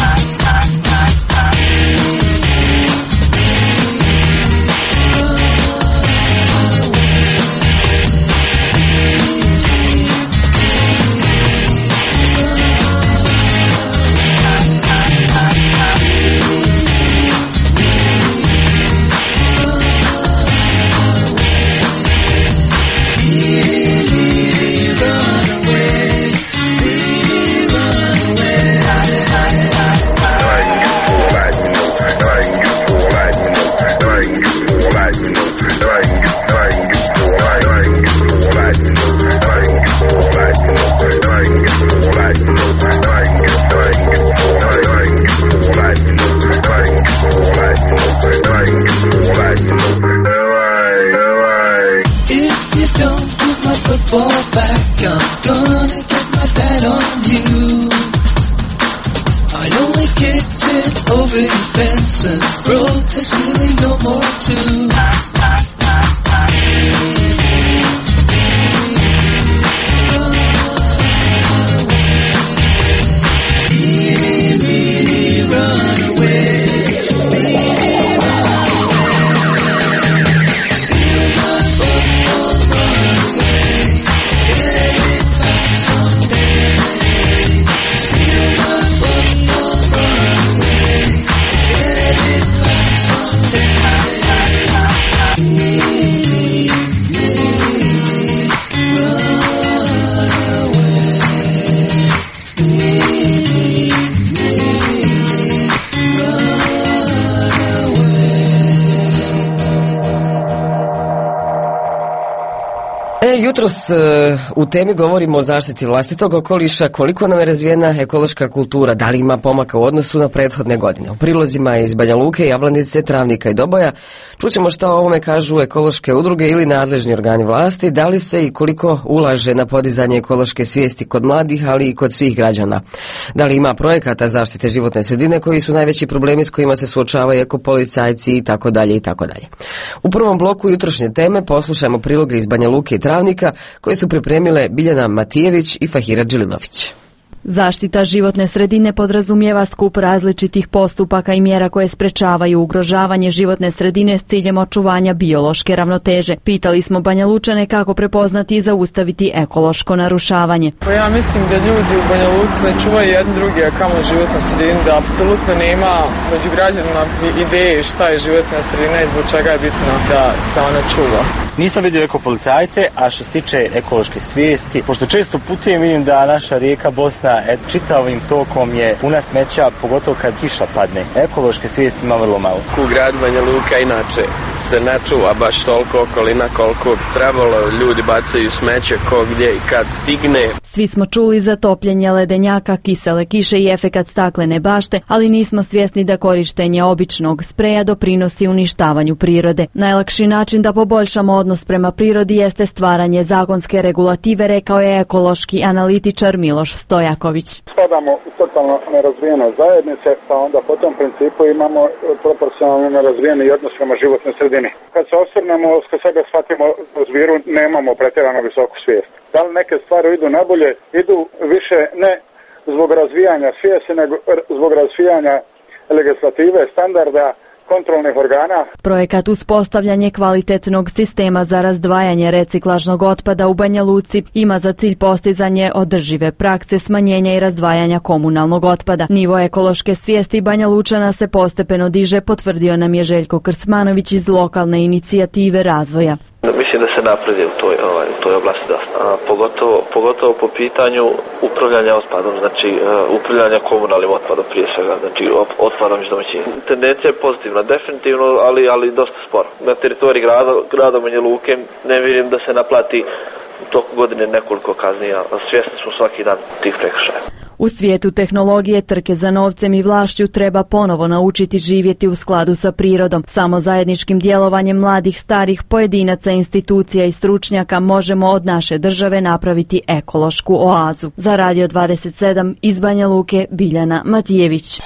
Football back, I'm gonna get my dad on you. I only kicked it over your fence and broke the ceiling, no more too. Really, really jutros u temi govorimo o zaštiti vlastitog okoliša, koliko nam je razvijena ekološka kultura, da li ima pomaka u odnosu na prethodne godine. U prilozima iz Banja Luke, Jablanice, Travnika i Doboja čućemo šta o ovome kažu ekološke udruge ili nadležni organi vlasti, da li se i koliko ulaže na podizanje ekološke svijesti kod mladih, ali i kod svih građana. Da li ima projekata zaštite životne sredine koji su najveći problemi s kojima se suočavaju ekopolicajci i tako dalje i tako dalje. U prvom bloku jutrošnje teme poslušajmo priloge iz Banja Luke i Travnika koje su pripremile Biljana Matijević i Fahira Đilinović. Zaštita životne sredine podrazumijeva skup različitih postupaka i mjera koje sprečavaju ugrožavanje životne sredine s ciljem očuvanja biološke ravnoteže. Pitali smo Banja Lučane kako prepoznati i zaustaviti ekološko narušavanje. Pa ja mislim da ljudi u Banja Luci ne čuvaju jedni drugi, a kamo životna sredina, da apsolutno nema među građanima ideje šta je životna sredina i zbog čega je bitno da se ona čuva. Nisam vidio ekopolicajce, a što se tiče ekološke svijesti, pošto često putujem, vidim da naša rijeka Bosna E, čitavim tokom je puna smeća, pogotovo kad kiša padne. Ekološke svijesti ima vrlo malo. U gradu Banja Luka inače se ne čuva baš toliko okolina koliko bi trebalo. Ljudi bacaju smeće ko gdje i kad stigne. Svi smo čuli za topljenje ledenjaka, kisele kiše i efekat staklene bašte, ali nismo svjesni da korištenje običnog spreja doprinosi uništavanju prirode. Najlakši način da poboljšamo odnos prema prirodi jeste stvaranje zakonske regulative, rekao je ekološki analitičar Miloš Stojaković. Spadamo u totalno nerazvijene zajednice, pa onda po tom principu imamo proporcionalno nerazvijeni odnos prema životnoj sredini. Kad se osvrnemo, kad sebe shvatimo u zviru, nemamo pretjerano visoku svijest. Da li neke stvari idu nabolje, idu više ne zbog razvijanja svijesti, nego zbog razvijanja legislative, standarda, kontrolnih organa. Projekat uspostavljanje kvalitetnog sistema za razdvajanje reciklažnog otpada u Banja Luci ima za cilj postizanje održive prakse smanjenja i razdvajanja komunalnog otpada. Nivo ekološke svijesti Banja Lučana se postepeno diže, potvrdio nam je Željko Krsmanović iz lokalne inicijative razvoja. Mislim da se napreduje u toj, ovaj, u toj oblasti dosta. A, pogotovo, pogotovo po pitanju upravljanja otpadom, znači uh, upravljanja komunalnim otpadom prije svega, znači otpadom iz domaćinstva. Tendencija je pozitivna, definitivno, ali, ali dosta sporo. Na teritoriji grada, grada Banja Luke ne vidim da se naplati u toku godine nekoliko kazni, a svjesni smo svaki dan tih prekršaja. U svijetu tehnologije, trke za novcem i vlašću treba ponovo naučiti živjeti u skladu sa prirodom. Samo zajedničkim djelovanjem mladih, starih, pojedinaca, institucija i stručnjaka možemo od naše države napraviti ekološku oazu. Za Radio dvadeset sedam iz Banja Luke, Biljana Matijević.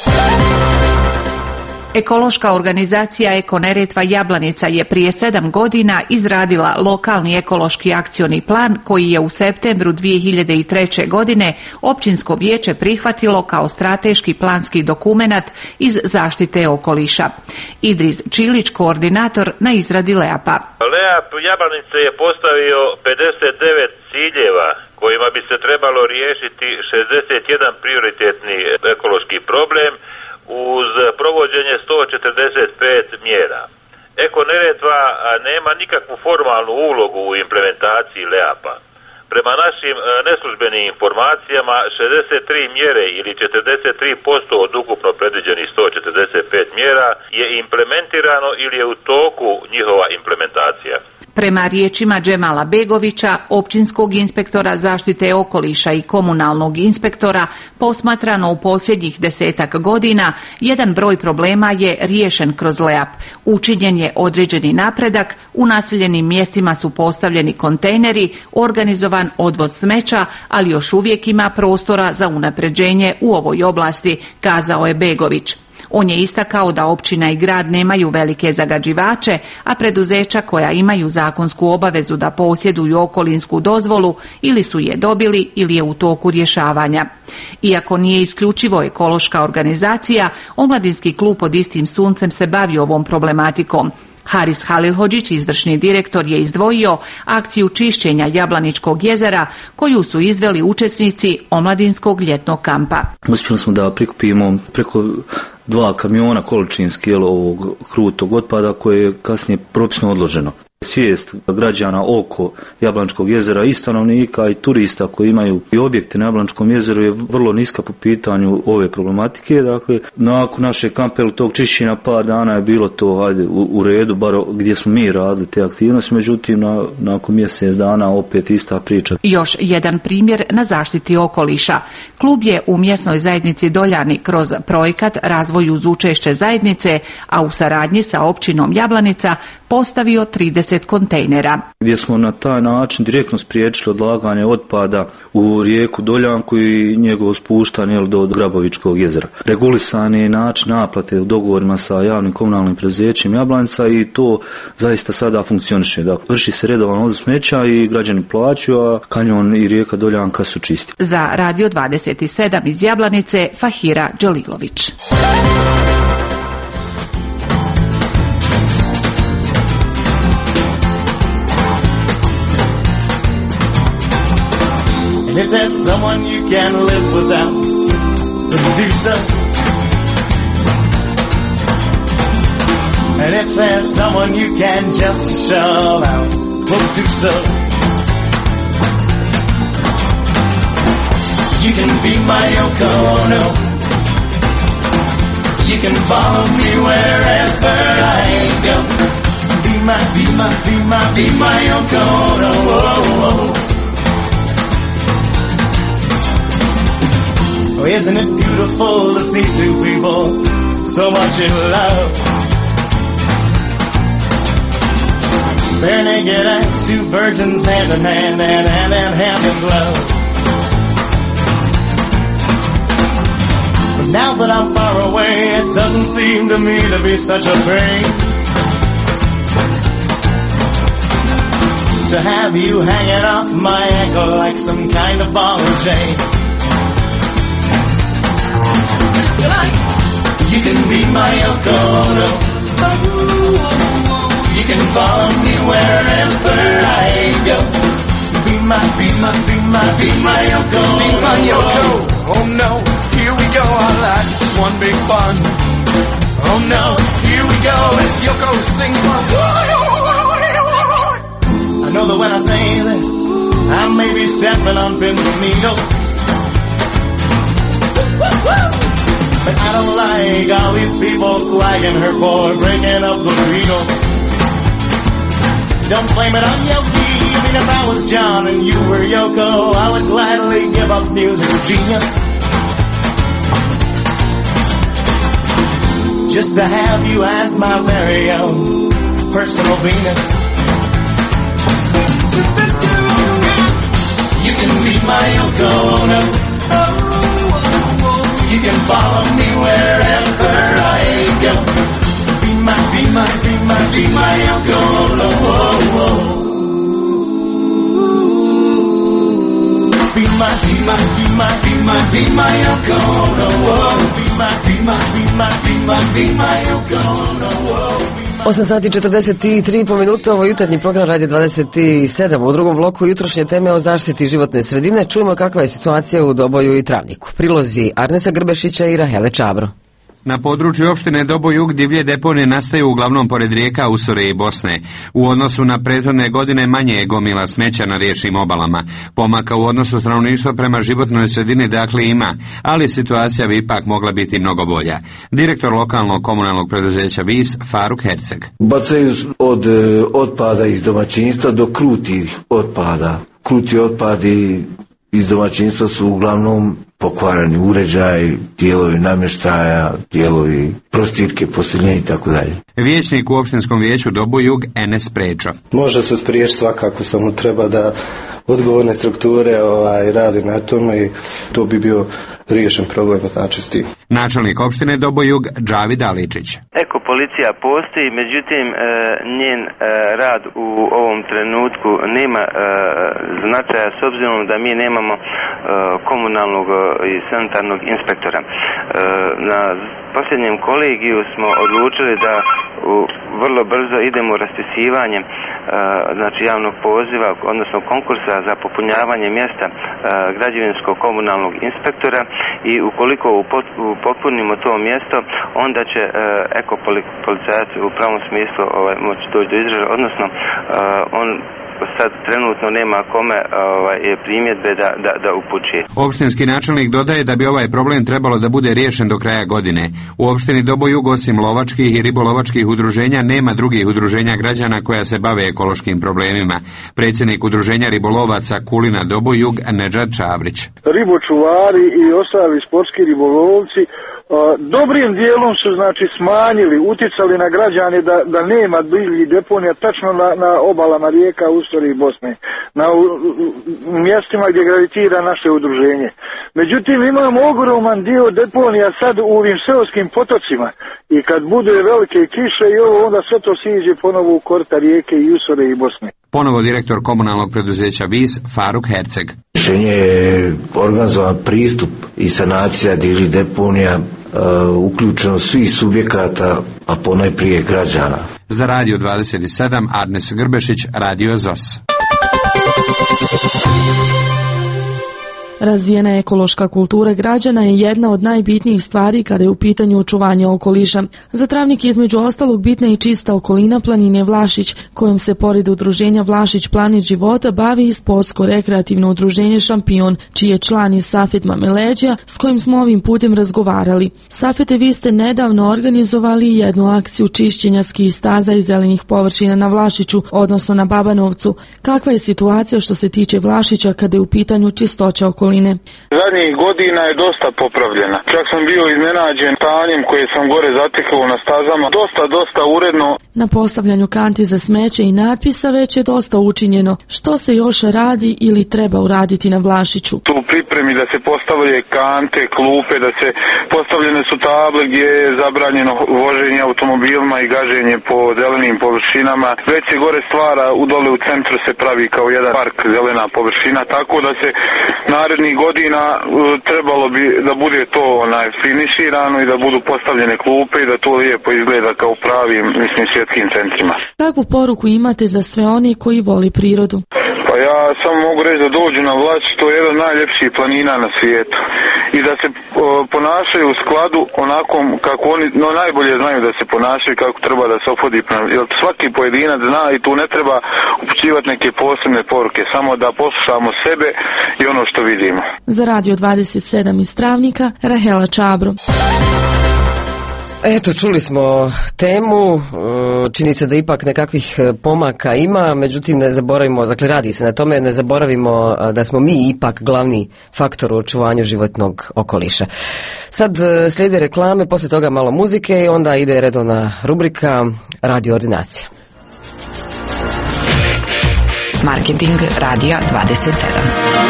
Ekološka organizacija Eko Neretva Jablanica je prije sedam godina izradila lokalni ekološki akcioni plan koji je u septembru dvije hiljade treće. godine općinsko vijeće prihvatilo kao strateški planski dokumenat iz zaštite okoliša. Idris Čilić, koordinator na izradi LEAP-a. LEAP Jablanice je postavio pedeset devet ciljeva kojima bi se trebalo riješiti šezdeset jedan prioritetni ekološki problem uz provođenje sto četrdeset pet mjera. Eko Neretva nema nikakvu formalnu ulogu u implementaciji LEAP-a. Prema našim neslužbenim informacijama, šezdeset tri mjere ili četrdeset tri posto od ukupno predviđenih sto četrdeset pet mjera je implementirano ili je u toku njihova implementacija. Prema riječima Džemala Begovića, općinskog inspektora zaštite okoliša i komunalnog inspektora, posmatrano u posljednjih desetak godina, jedan broj problema je riješen kroz LEAP. Učinjen je određeni napredak, u naseljenim mjestima su postavljeni kontejneri, organizovan odvoz smeća, ali još uvijek ima prostora za unapređenje u ovoj oblasti, kazao je Begović. On je istakao da općina i grad nemaju velike zagađivače, a preduzeća koja imaju zakonsku obavezu da posjeduju okolinsku dozvolu ili su je dobili ili je u toku rješavanja. Iako nije isključivo ekološka organizacija, Omladinski klub pod istim suncem se bavi ovom problematikom. Haris Halilhodžić, izvršni direktor, je izdvojio akciju čišćenja Jablaničkog jezera koju su izveli učesnici omladinskog ljetnog kampa. Uspjeli smo da prikupimo preko dva kamiona količinski ovog krutog otpada koje je kasnije propisno odloženo. Svijest građana oko Jablančkog jezera i stanovnika i turista koji imaju i objekte na Jablančkom jezeru je vrlo niska po pitanju ove problematike. Dakle, nakon naše kampelu tog čišćenja par dana je bilo to ajde, u, u redu, bar gdje smo mi radili te aktivnosti, međutim na, nakon mjesec dana opet ista priča. Još jedan primjer na zaštiti okoliša. Klub je u mjesnoj zajednici Doljani kroz projekat Razvoj uz učešće zajednice, a u saradnji sa općinom Jablanica postavio trideset kontejnera. Gdje smo na taj način direktno spriječili odlaganje otpada u rijeku Doljanku i njegovo spuštanje do Grabovičkog jezera. Regulisan je način naplate u dogovorima sa javnim komunalnim preduzećem Jablanica i to zaista sada funkcioniše. Dakle, vrši se redovan odvoz smeća i građani plaćaju, a kanjon i rijeka Doljanka su čisti. Za Radio dvadeset sedam iz Jablanice, Fahira Đolilović. And if there's someone you can live without, then do so. And if there's someone you can just shove out, well, do so. You can be my Yoko Ono. You can follow me wherever I go. Be my, be my, be my, be my Yoko Ono. Oh, oh. Oh, isn't it beautiful to see two people so much in love? Bare naked as two virgins, hand in hand, and hand in hand in glove. But now that I'm far away, it doesn't seem to me to be such a pain to have you hanging off my ankle like some kind of ball and chain. You can be my Yoko Ono. You can follow me wherever I go. Be my, be my, be my, be my Yoko. Be my Yoko. Oh no, here we go. Our life's just one big fun. Oh no, here we go as Yoko sings my. I know that when I say this, I may be stepping on pins and needles. But I don't like all these people slagging her for breaking up the Beatles. Don't blame it on Yoki. I mean, if I was John and you were Yoko, I would gladly give up musical genius just to have you as my very own personal Venus. You can be my Yoko Ono. You can follow me wherever I go. Be my, be my, be my, be my Yoko Ono. Be my, be my, be my, be my, be my Yoko Ono. Be my, be my, be my, be my, be my Yoko Ono. osam sati četrdeset tri po minuta, ovo jutarnji program Radio dvadeset sedam. U drugom bloku jutrošnje teme o zaštiti životne sredine. Čujemo kakva je situacija u Doboju i Travniku. Prilozi Arnesa Grbešića i Rahele Čabro. Na području opštine Dobojug divlje deponije nastaju uglavnom pored rijeka Usore i Bosne. U odnosu na prethodne godine manje je gomila smeća na riječnim obalama. Pomaka u odnosu stanovništva prema životnoj sredini dakle ima, ali situacija bi ipak mogla biti mnogo bolja. Direktor lokalnog komunalnog preduzeća Vis, Faruk Herceg. Bacaju od otpada iz domaćinstva do krutih otpada. Kruti otpadi iz domaćinstva su uglavnom pokvareni uređaj, dijelovi namještaja, dijelovi prostirke, posteljine i tako dalje. Vijećnik u opštinskom vijeću Dobojug Enes Prečo. Može se spriječiti svakako, samo treba da odgovorne strukture ovaj, radi na tome i to bi bio riješen problem, znači s tim. Načelnik opštine Dobojug Džavi Daličić. Eko policija postoji, međutim e, njen e, rad u ovom trenutku nema e, značaja s obzirom da mi nemamo e, komunalnog i sanitarnog inspektora. E, na posljednjem kolegiju smo odlučili da u, vrlo brzo idemo u raspisivanje uh, znači javnog poziva, odnosno konkursa za popunjavanje mjesta uh, građevinsko-komunalnog inspektora i ukoliko popunimo to mjesto, onda će uh, ekopolicajac u pravom smislu ovaj, moći doći do izražaja, odnosno uh, on sad trenutno nema kome ovaj, primjedbe da, da, da upućuje. Opštinski načelnik dodaje da bi ovaj problem trebalo da bude riješen do kraja godine. U opštini Dobojug osim lovačkih i ribolovačkih udruženja nema drugih udruženja građana koja se bave ekološkim problemima. Predsjednik udruženja ribolovaca Kulina Dobojug Nedžad Čavrić. Ribočuvari i ostali sportski ribolovci dobrim dijelom su znači smanjili, uticali na građane da, da nema divljih deponija tačno na, na obalama rijeka Usori i Bosne, na u, u mjestima gdje gravitira naše udruženje. Međutim, imamo ogroman dio deponija sad u ovim seoskim potocima i kad bude velike kiše i ovo, onda sve to siđe ponovo u korita rijeke i Usore i Bosne. Ponovo direktor komunalnog preduzeća Vis Faruk Herceg. Rješenje je organizovan pristup i sanacija divljih deponija, uh, uključeno svih subjekata, a ponajprije građana. Za Radio dvadeset sedam Arnes Grbešić, Radio Z O S. Razvijena ekološka kultura građana je jedna od najbitnijih stvari kada je u pitanju očuvanje okoliša. Za Travnik između ostalog bitna i čista okolina planine Vlašić, kojom se pored udruženja Vlašić Planet života bavi i sportsko-rekreativno udruženje Šampion, čiji je član i Safet Mameleđija, s kojim smo ovim putem razgovarali. Safete, vi ste nedavno organizovali jednu akciju čišćenja skij staza i zelenih površina na Vlašiću, odnosno na Babanovcu. Kakva je situacija što se tiče Vlašića kada je u pitanju čistoća okolina? Zadnjih godina je dosta popravljena. Čak sam bio iznenađen stanjem koje sam gore zatekao na stazama. Dosta, dosta uredno. Na postavljanju kanti za smeće i natpisa već je dosta učinjeno. Što se još radi ili treba uraditi na Vlašiću? Tu pripremi da se postavlje kante, klupe, da se postavljene su table gdje je zabranjeno voženje automobilima i gaženje po zelenim površinama. Već se gore stvara, u dole u centru se pravi kao jedan park zelena površina, tako da se narednih godina uh, trebalo bi da bude to onaj finiširano i da budu postavljene klupe i da to lijepo izgleda kao pravim, mislim, svjetskim centrima. Kakvu poruku imate za sve oni koji voli prirodu? Pa ja samo mogu reći da dođu na Vlač, to je jedan najljepših planina na svijetu i da se uh, ponašaju u skladu onakom kako oni no, najbolje znaju da se ponašaju, kako treba da se ophodi, jer svaki pojedinac zna i tu ne treba upućivati neke posebne poruke, samo da poslušamo sebe i ono što vidimo. Za Radio dvadeset sedam iz Travnika, Rahela Čabro. Eto, čuli smo temu, čini se da ipak nekakvih pomaka ima, međutim ne zaboravimo, dakle radi se na tome, ne zaboravimo da smo mi ipak glavni faktor u očuvanju životnog okoliša. Sad slijede reklame, poslije toga malo muzike i onda ide redovna rubrika Radio ordinacija. Marketing Radija dvadeset sedam.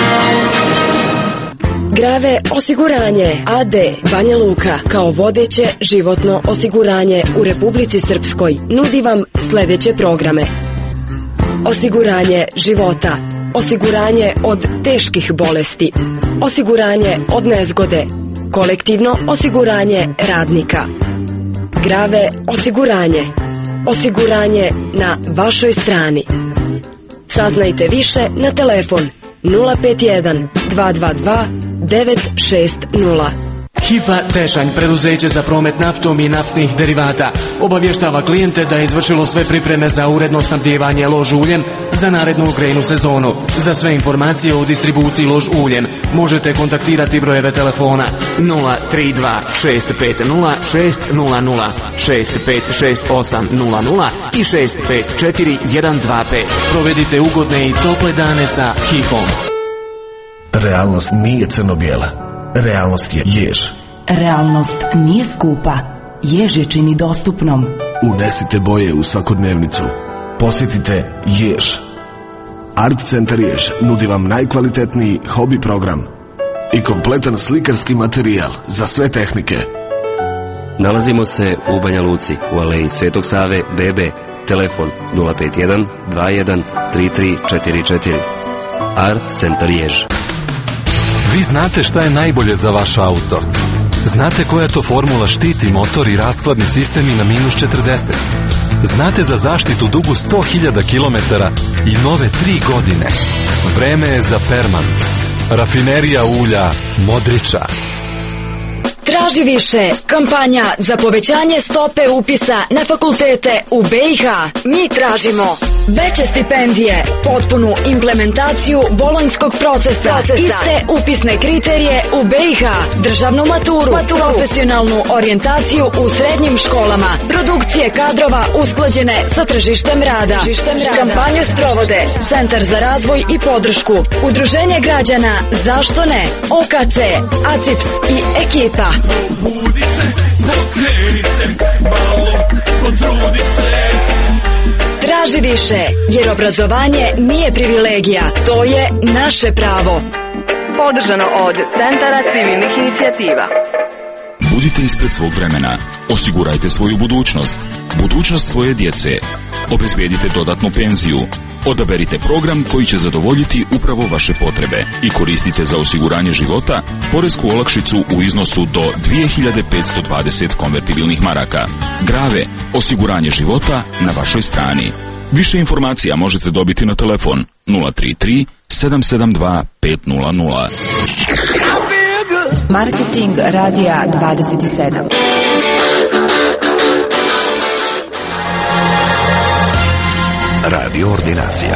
Grave osiguranje A D Banja Luka kao vodeće životno osiguranje u Republici Srpskoj nudi vam sljedeće programe: osiguranje života, osiguranje od teških bolesti, osiguranje od nezgode, kolektivno osiguranje radnika, Grave osiguranje, osiguranje na vašoj strani. Saznajte više na telefon nula pet jedan dva dva dva devet šest nula. Hifa Tešanj, preduzeće za promet naftom i naftnih derivata, obavještava klijente da je izvršilo sve pripreme za uredno snabdijevanje lož uljem za narednu grejnu sezonu. Za sve informacije o distribuciji lož uljem možete kontaktirati brojeve telefona nula tri dva šest pet nula šest nula nula, šest pet šest osam nula nula i šest pet četiri jedan dva pet. Provedite ugodne i tople dane sa Hifom. Realnost nije crno-bijela. Realnost je jež. Realnost nije skupa. Jež je čini dostupnom. Unesite boje u svakodnevnicu. Posjetite Jež. Art Centar Jež nudi vam najkvalitetniji hobi program i kompletan slikarski materijal za sve tehnike. Nalazimo se u Banja Luci, u aleji Svetog Save, B B. Telefon nula pet jedan dva jedan tri tri četiri četiri. Art Centar Jež. Vi znate šta je najbolje za vaš auto. Znate koja to formula štiti motor i rashladni sistem i na minus četrdeset? Znate za zaštitu dugu sto hiljada kilometara i nove tri godine? Vreme je za Perman. Rafinerija ulja Modriča. Traži više. Kampanja za povećanje stope upisa na fakultete u B i H. Mi tražimo veće stipendije, potpunu implementaciju bolonjskog procesa, iste upisne kriterije u B i H, državnu maturu, profesionalnu orijentaciju u srednjim školama, produkcije kadrova usklađene sa tržištem rada. Kampanju sprovode Centar za razvoj i podršku, Udruženje građana Zašto ne, O K C, A C I P S i ekipa. Budi se, pokreni se, malo potrudi se. Traži više, jer obrazovanje nije privilegija, to je naše pravo. Podržano od Centara civilnih inicijativa. Budite ispred svog vremena. Osigurajte svoju budućnost. Budućnost svoje djece. Obezbedite dodatnu penziju. Odaberite program koji će zadovoljiti upravo vaše potrebe i koristite za osiguranje života poresku olakšicu u iznosu do dvije hiljade petsto dvadeset konvertibilnih maraka. Grave, osiguranje života na vašoj strani. Više informacija možete dobiti na telefon nula tri tri sedam sedam dva pet nula nula. Marketing radija dvadeset sedam. Radio ordinacija.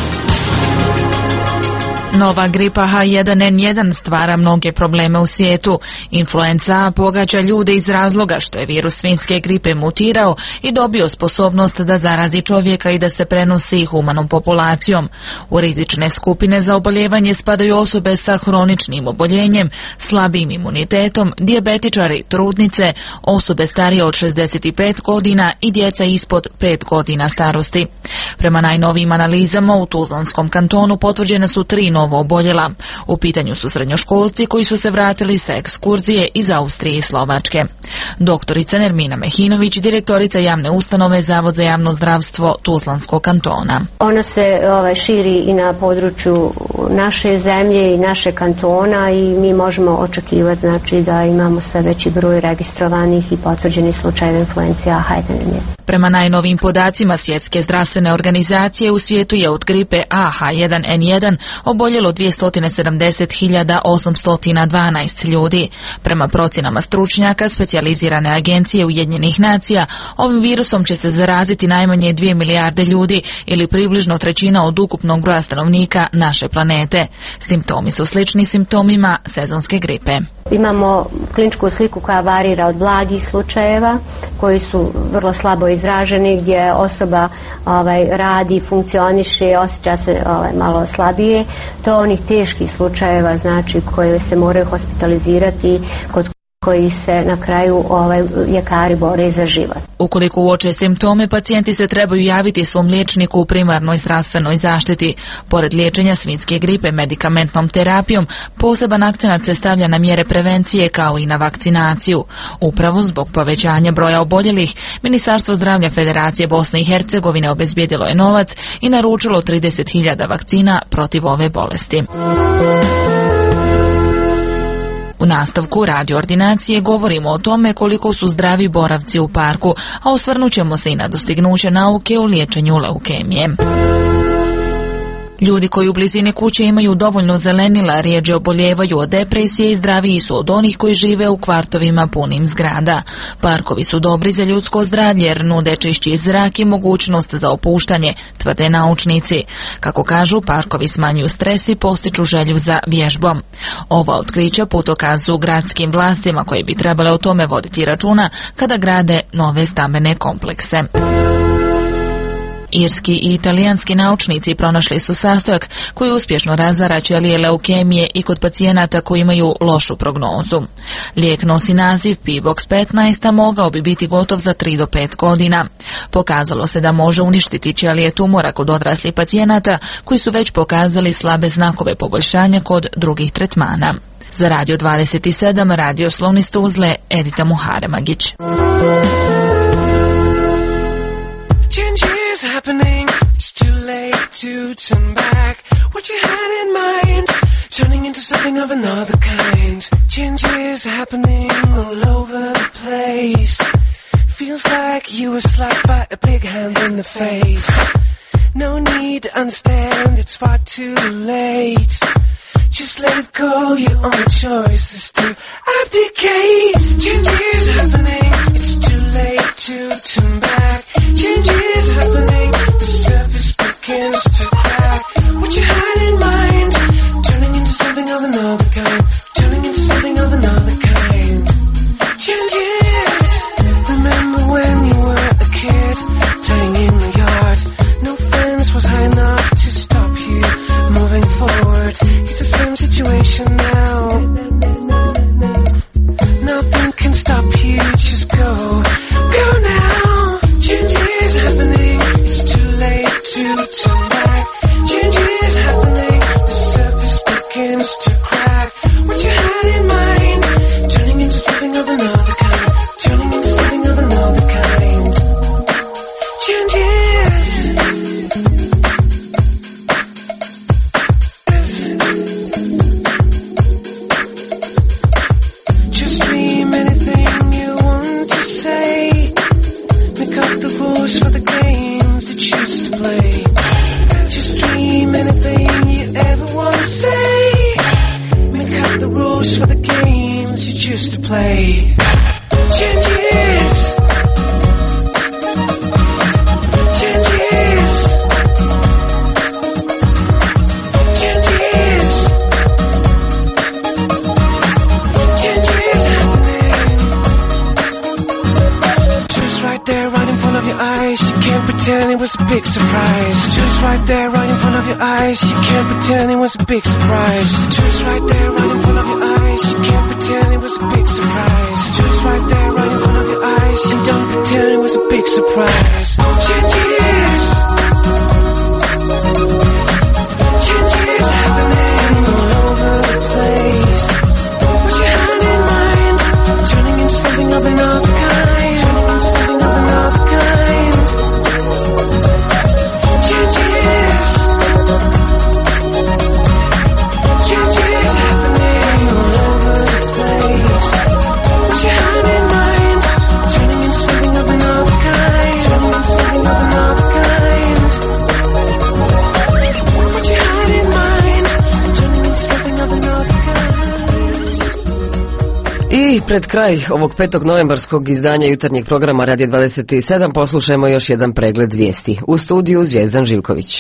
Nova gripa H jedan N jedan stvara mnoge probleme u svijetu. Influenza A pogađa ljude iz razloga što je virus svinjske gripe mutirao i dobio sposobnost da zarazi čovjeka i da se prenosi humanom populacijom. U rizične skupine za oboljevanje spadaju osobe sa hroničnim oboljenjem, slabim imunitetom, dijabetičari, trudnice, osobe starije od šezdeset pet godina i djeca ispod pet godina starosti. Prema najnovijim analizama u Tuzlanskom kantonu potvrđene su tri nove oboljela. U pitanju su srednjoškolci koji su se vratili sa ekskurzije iz Austrije i Slovačke. Doktorica Nermina Mehinović, direktorica javne ustanove Zavod za javno zdravstvo Tuzlanskog kantona. Ona se ovaj, širi i na području naše zemlje i naše kantona i mi možemo očekivati znači, da imamo sve veći broj registrovanih i potvrđenih slučajeva influencije A H jedan N jedan. Prema najnovim podacima Svjetske zdravstvene organizacije u svijetu je od gripe A H jedan N jedan oboljelo dvjesto sedamdeset hiljada osamsto dvanaest ljudi. Prema procjenama stručnjaka specijalizirane agencije Ujedinjenih nacija, ovim virusom će se zaraziti najmanje dvije milijarde ljudi ili približno trećina od ukupnog broja stanovnika naše planete. Simptomi su slični simptomima sezonske gripe. Imamo kliničku sliku koja varira od blagih slučajeva koji su vrlo slabo izraženi, gdje osoba ovaj, radi, funkcioniše, osjeća se ovaj, malo slabije, do onih teških slučajeva znači koje se moraju hospitalizirati, kod koji se na kraju ovaj, ljekari bore za život. Ukoliko uoče simptome, pacijenti se trebaju javiti svom liječniku u primarnoj zdravstvenoj zaštiti. Pored liječenja svinjske gripe medikamentnom terapijom, poseban akcenat se stavlja na mjere prevencije kao i na vakcinaciju. Upravo zbog povećanja broja oboljelih, Ministarstvo zdravlja Federacije Bosne i Hercegovine obezbijedilo je novac i naručilo trideset hiljada vakcina protiv ove bolesti. U nastavku radio ordinacije govorimo o tome koliko su zdravi boravci u parku, a osvrnut ćemo se i na dostignuće nauke u liječenju leukemije. Ljudi koji u blizini kuće imaju dovoljno zelenila rijeđe oboljevaju od depresije i zdraviji su od onih koji žive u kvartovima punim zgrada. Parkovi su dobri za ljudsko zdravlje jer nude čišći zrak i mogućnost za opuštanje, tvrde naučnici. Kako kažu, parkovi smanjuju stres i postiču želju za vježbom. Ova otkrića putokazu gradskim vlastima koje bi trebale o tome voditi računa kada grade nove stambene komplekse. Irski i italijanski naučnici pronašli su sastojak koji uspješno razara ćelije leukemije i kod pacijenata koji imaju lošu prognozu. Lijek nosi naziv P box petnaest, a mogao bi biti gotov za tri do pet godina. Pokazalo se da može uništiti ćelije tumora kod odraslih pacijenata koji su već pokazali slabe znakove poboljšanja kod drugih tretmana. Za Radio dvadeset sedam, radio Slovni Tuzle, Edita Muharemagić. Is happening, it's too late to turn back. What you had in mind turning into something of another kind. Changes are happening all over the place. Feels like you were slapped by a big hand in the face. No need to understand, it's far too late. Just let it go, your only choice is to abdicate. Changes are happening, it's too late to turn back. Changes are happening, the surface begins to crack. What you had in mind, turning into something of another kind. Turning into something of another kind. Changes. Remember when you were a kid, playing in the yard. No fence was high enough to stop you moving forward. It's the same situation now. Nothing can stop you, just go. Go now. Changes happening, it's too late to turn back. Changes happening, the surface begins to crack. What you had in mind, turning into something of another kind. Turning into something of another kind. Changes. Just dream anything you want to say. Make up the rules for the games that you used to play. Just dream anything you ever want to say. Make up the rules for the games you used to play. Changes. Changes. Changes. Changes happening. Truth's right there, right in front of your eyes. You can't pretend it was a big surprise. Truth's right there, right in front of your eyes. You can't pretend it was a big surprise. Truth's right there, right in front of your eyes. You can't pretend it was a big surprise. Truth's right there, right in front of your eyes. And don't pretend it was a big surprise. Changes. Changes happening all over the place. What you had in mind, turning into something of another kind. Turning into something of another kind. Changes. Changes happening all over the place. What you had in mind, turning into something of another kind. Turning into something of another kind. What you had in mind, turning into something of another kind. I pred kraj ovog petog novembarskog izdanja jutarnjeg programa Radio dvadeset sedam poslušajmo još jedan pregled vijesti. U studiju Zvijezdan Živković.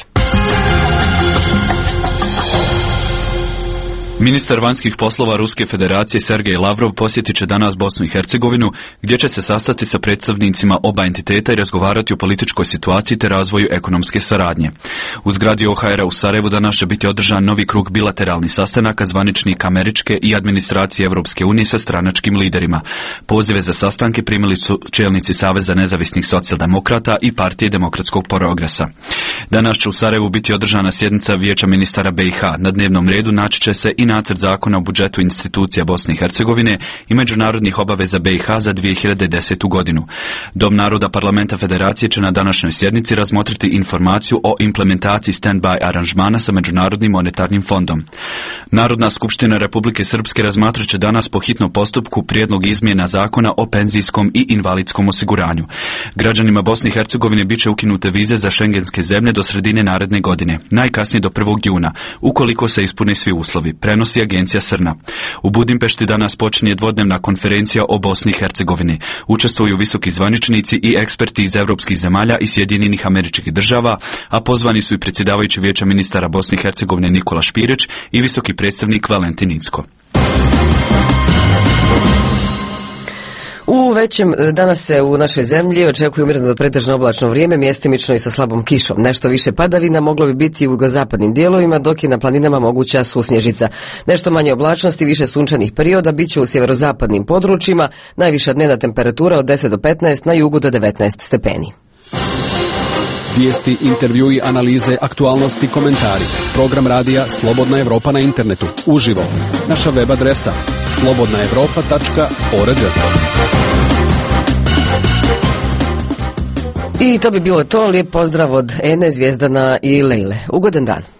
Ministar vanjskih poslova Ruske federacije Sergej Lavrov posjetit će danas Bosnu i Hercegovinu, gdje će se sastati sa predstavnicima oba entiteta i razgovarati o političkoj situaciji te razvoju ekonomske saradnje. U zgradi O H R-a u Sarajevu danas će biti održan novi krug bilateralnih sastanaka zvaničnika američke i administracije Europske unije sa stranačkim liderima. Pozive za sastanke primili su čelnici Saveza nezavisnih socijaldemokrata i Partije demokratskog progresa. Danas će u Sarajevu biti održana sjednica Vijeća ministara B i H. Na dnevnom redu naći će se i nacrt zakona o budžetu institucija Bosne i Hercegovine i međunarodnih obaveza B i H za dvije hiljade desetu godinu. Dom naroda Parlamenta Federacije će na današnjoj sjednici razmotriti informaciju o implementaciji stand-by aranžmana sa Međunarodnim monetarnim fondom. Narodna skupština Republike Srpske razmatrat će danas po hitnom postupku prijedlog izmjena zakona o penzijskom i invalidskom osiguranju. Građanima Bosne i Hercegovine bit će ukinute vize za šengenske zemlje do sredine naredne godine, najkasnije do prvog juna, ukoliko se ispune svi uslovi, prenosi agencija Srna. U Budimpešti danas počinje dvodnevna konferencija o Bosni i Hercegovini. Učestvuju visoki zvaničnici i eksperti iz evropskih zemalja i Sjedinjenih Američkih Država, a pozvani su i predsjedavajući Vijeća ministara Bosne i Hercegovine Nikola Špirić i visoki predstavnik Valentin Incko. U većem danas se u našoj zemlji očekuje umjereno do pretežno oblačno vrijeme, mjestimično i sa slabom kišom. Nešto više padavina moglo bi biti u jugozapadnim dijelovima, dok je na planinama moguća susnježica. Nešto manje oblačnosti, više sunčanih perioda bit će u sjeverozapadnim područjima, najviša dnevna temperatura od deset do petnaest, na jugu do devetnaest stepeni. Vijesti, intervjui, analize, aktualnosti, komentari. Program radija Slobodna Evropa na internetu. Uživo. Naša web adresa slobodna evropa tačka org. I to bi bilo to. Lijep pozdrav od Ene, Zvijezdana i Lejle. Ugodan dan.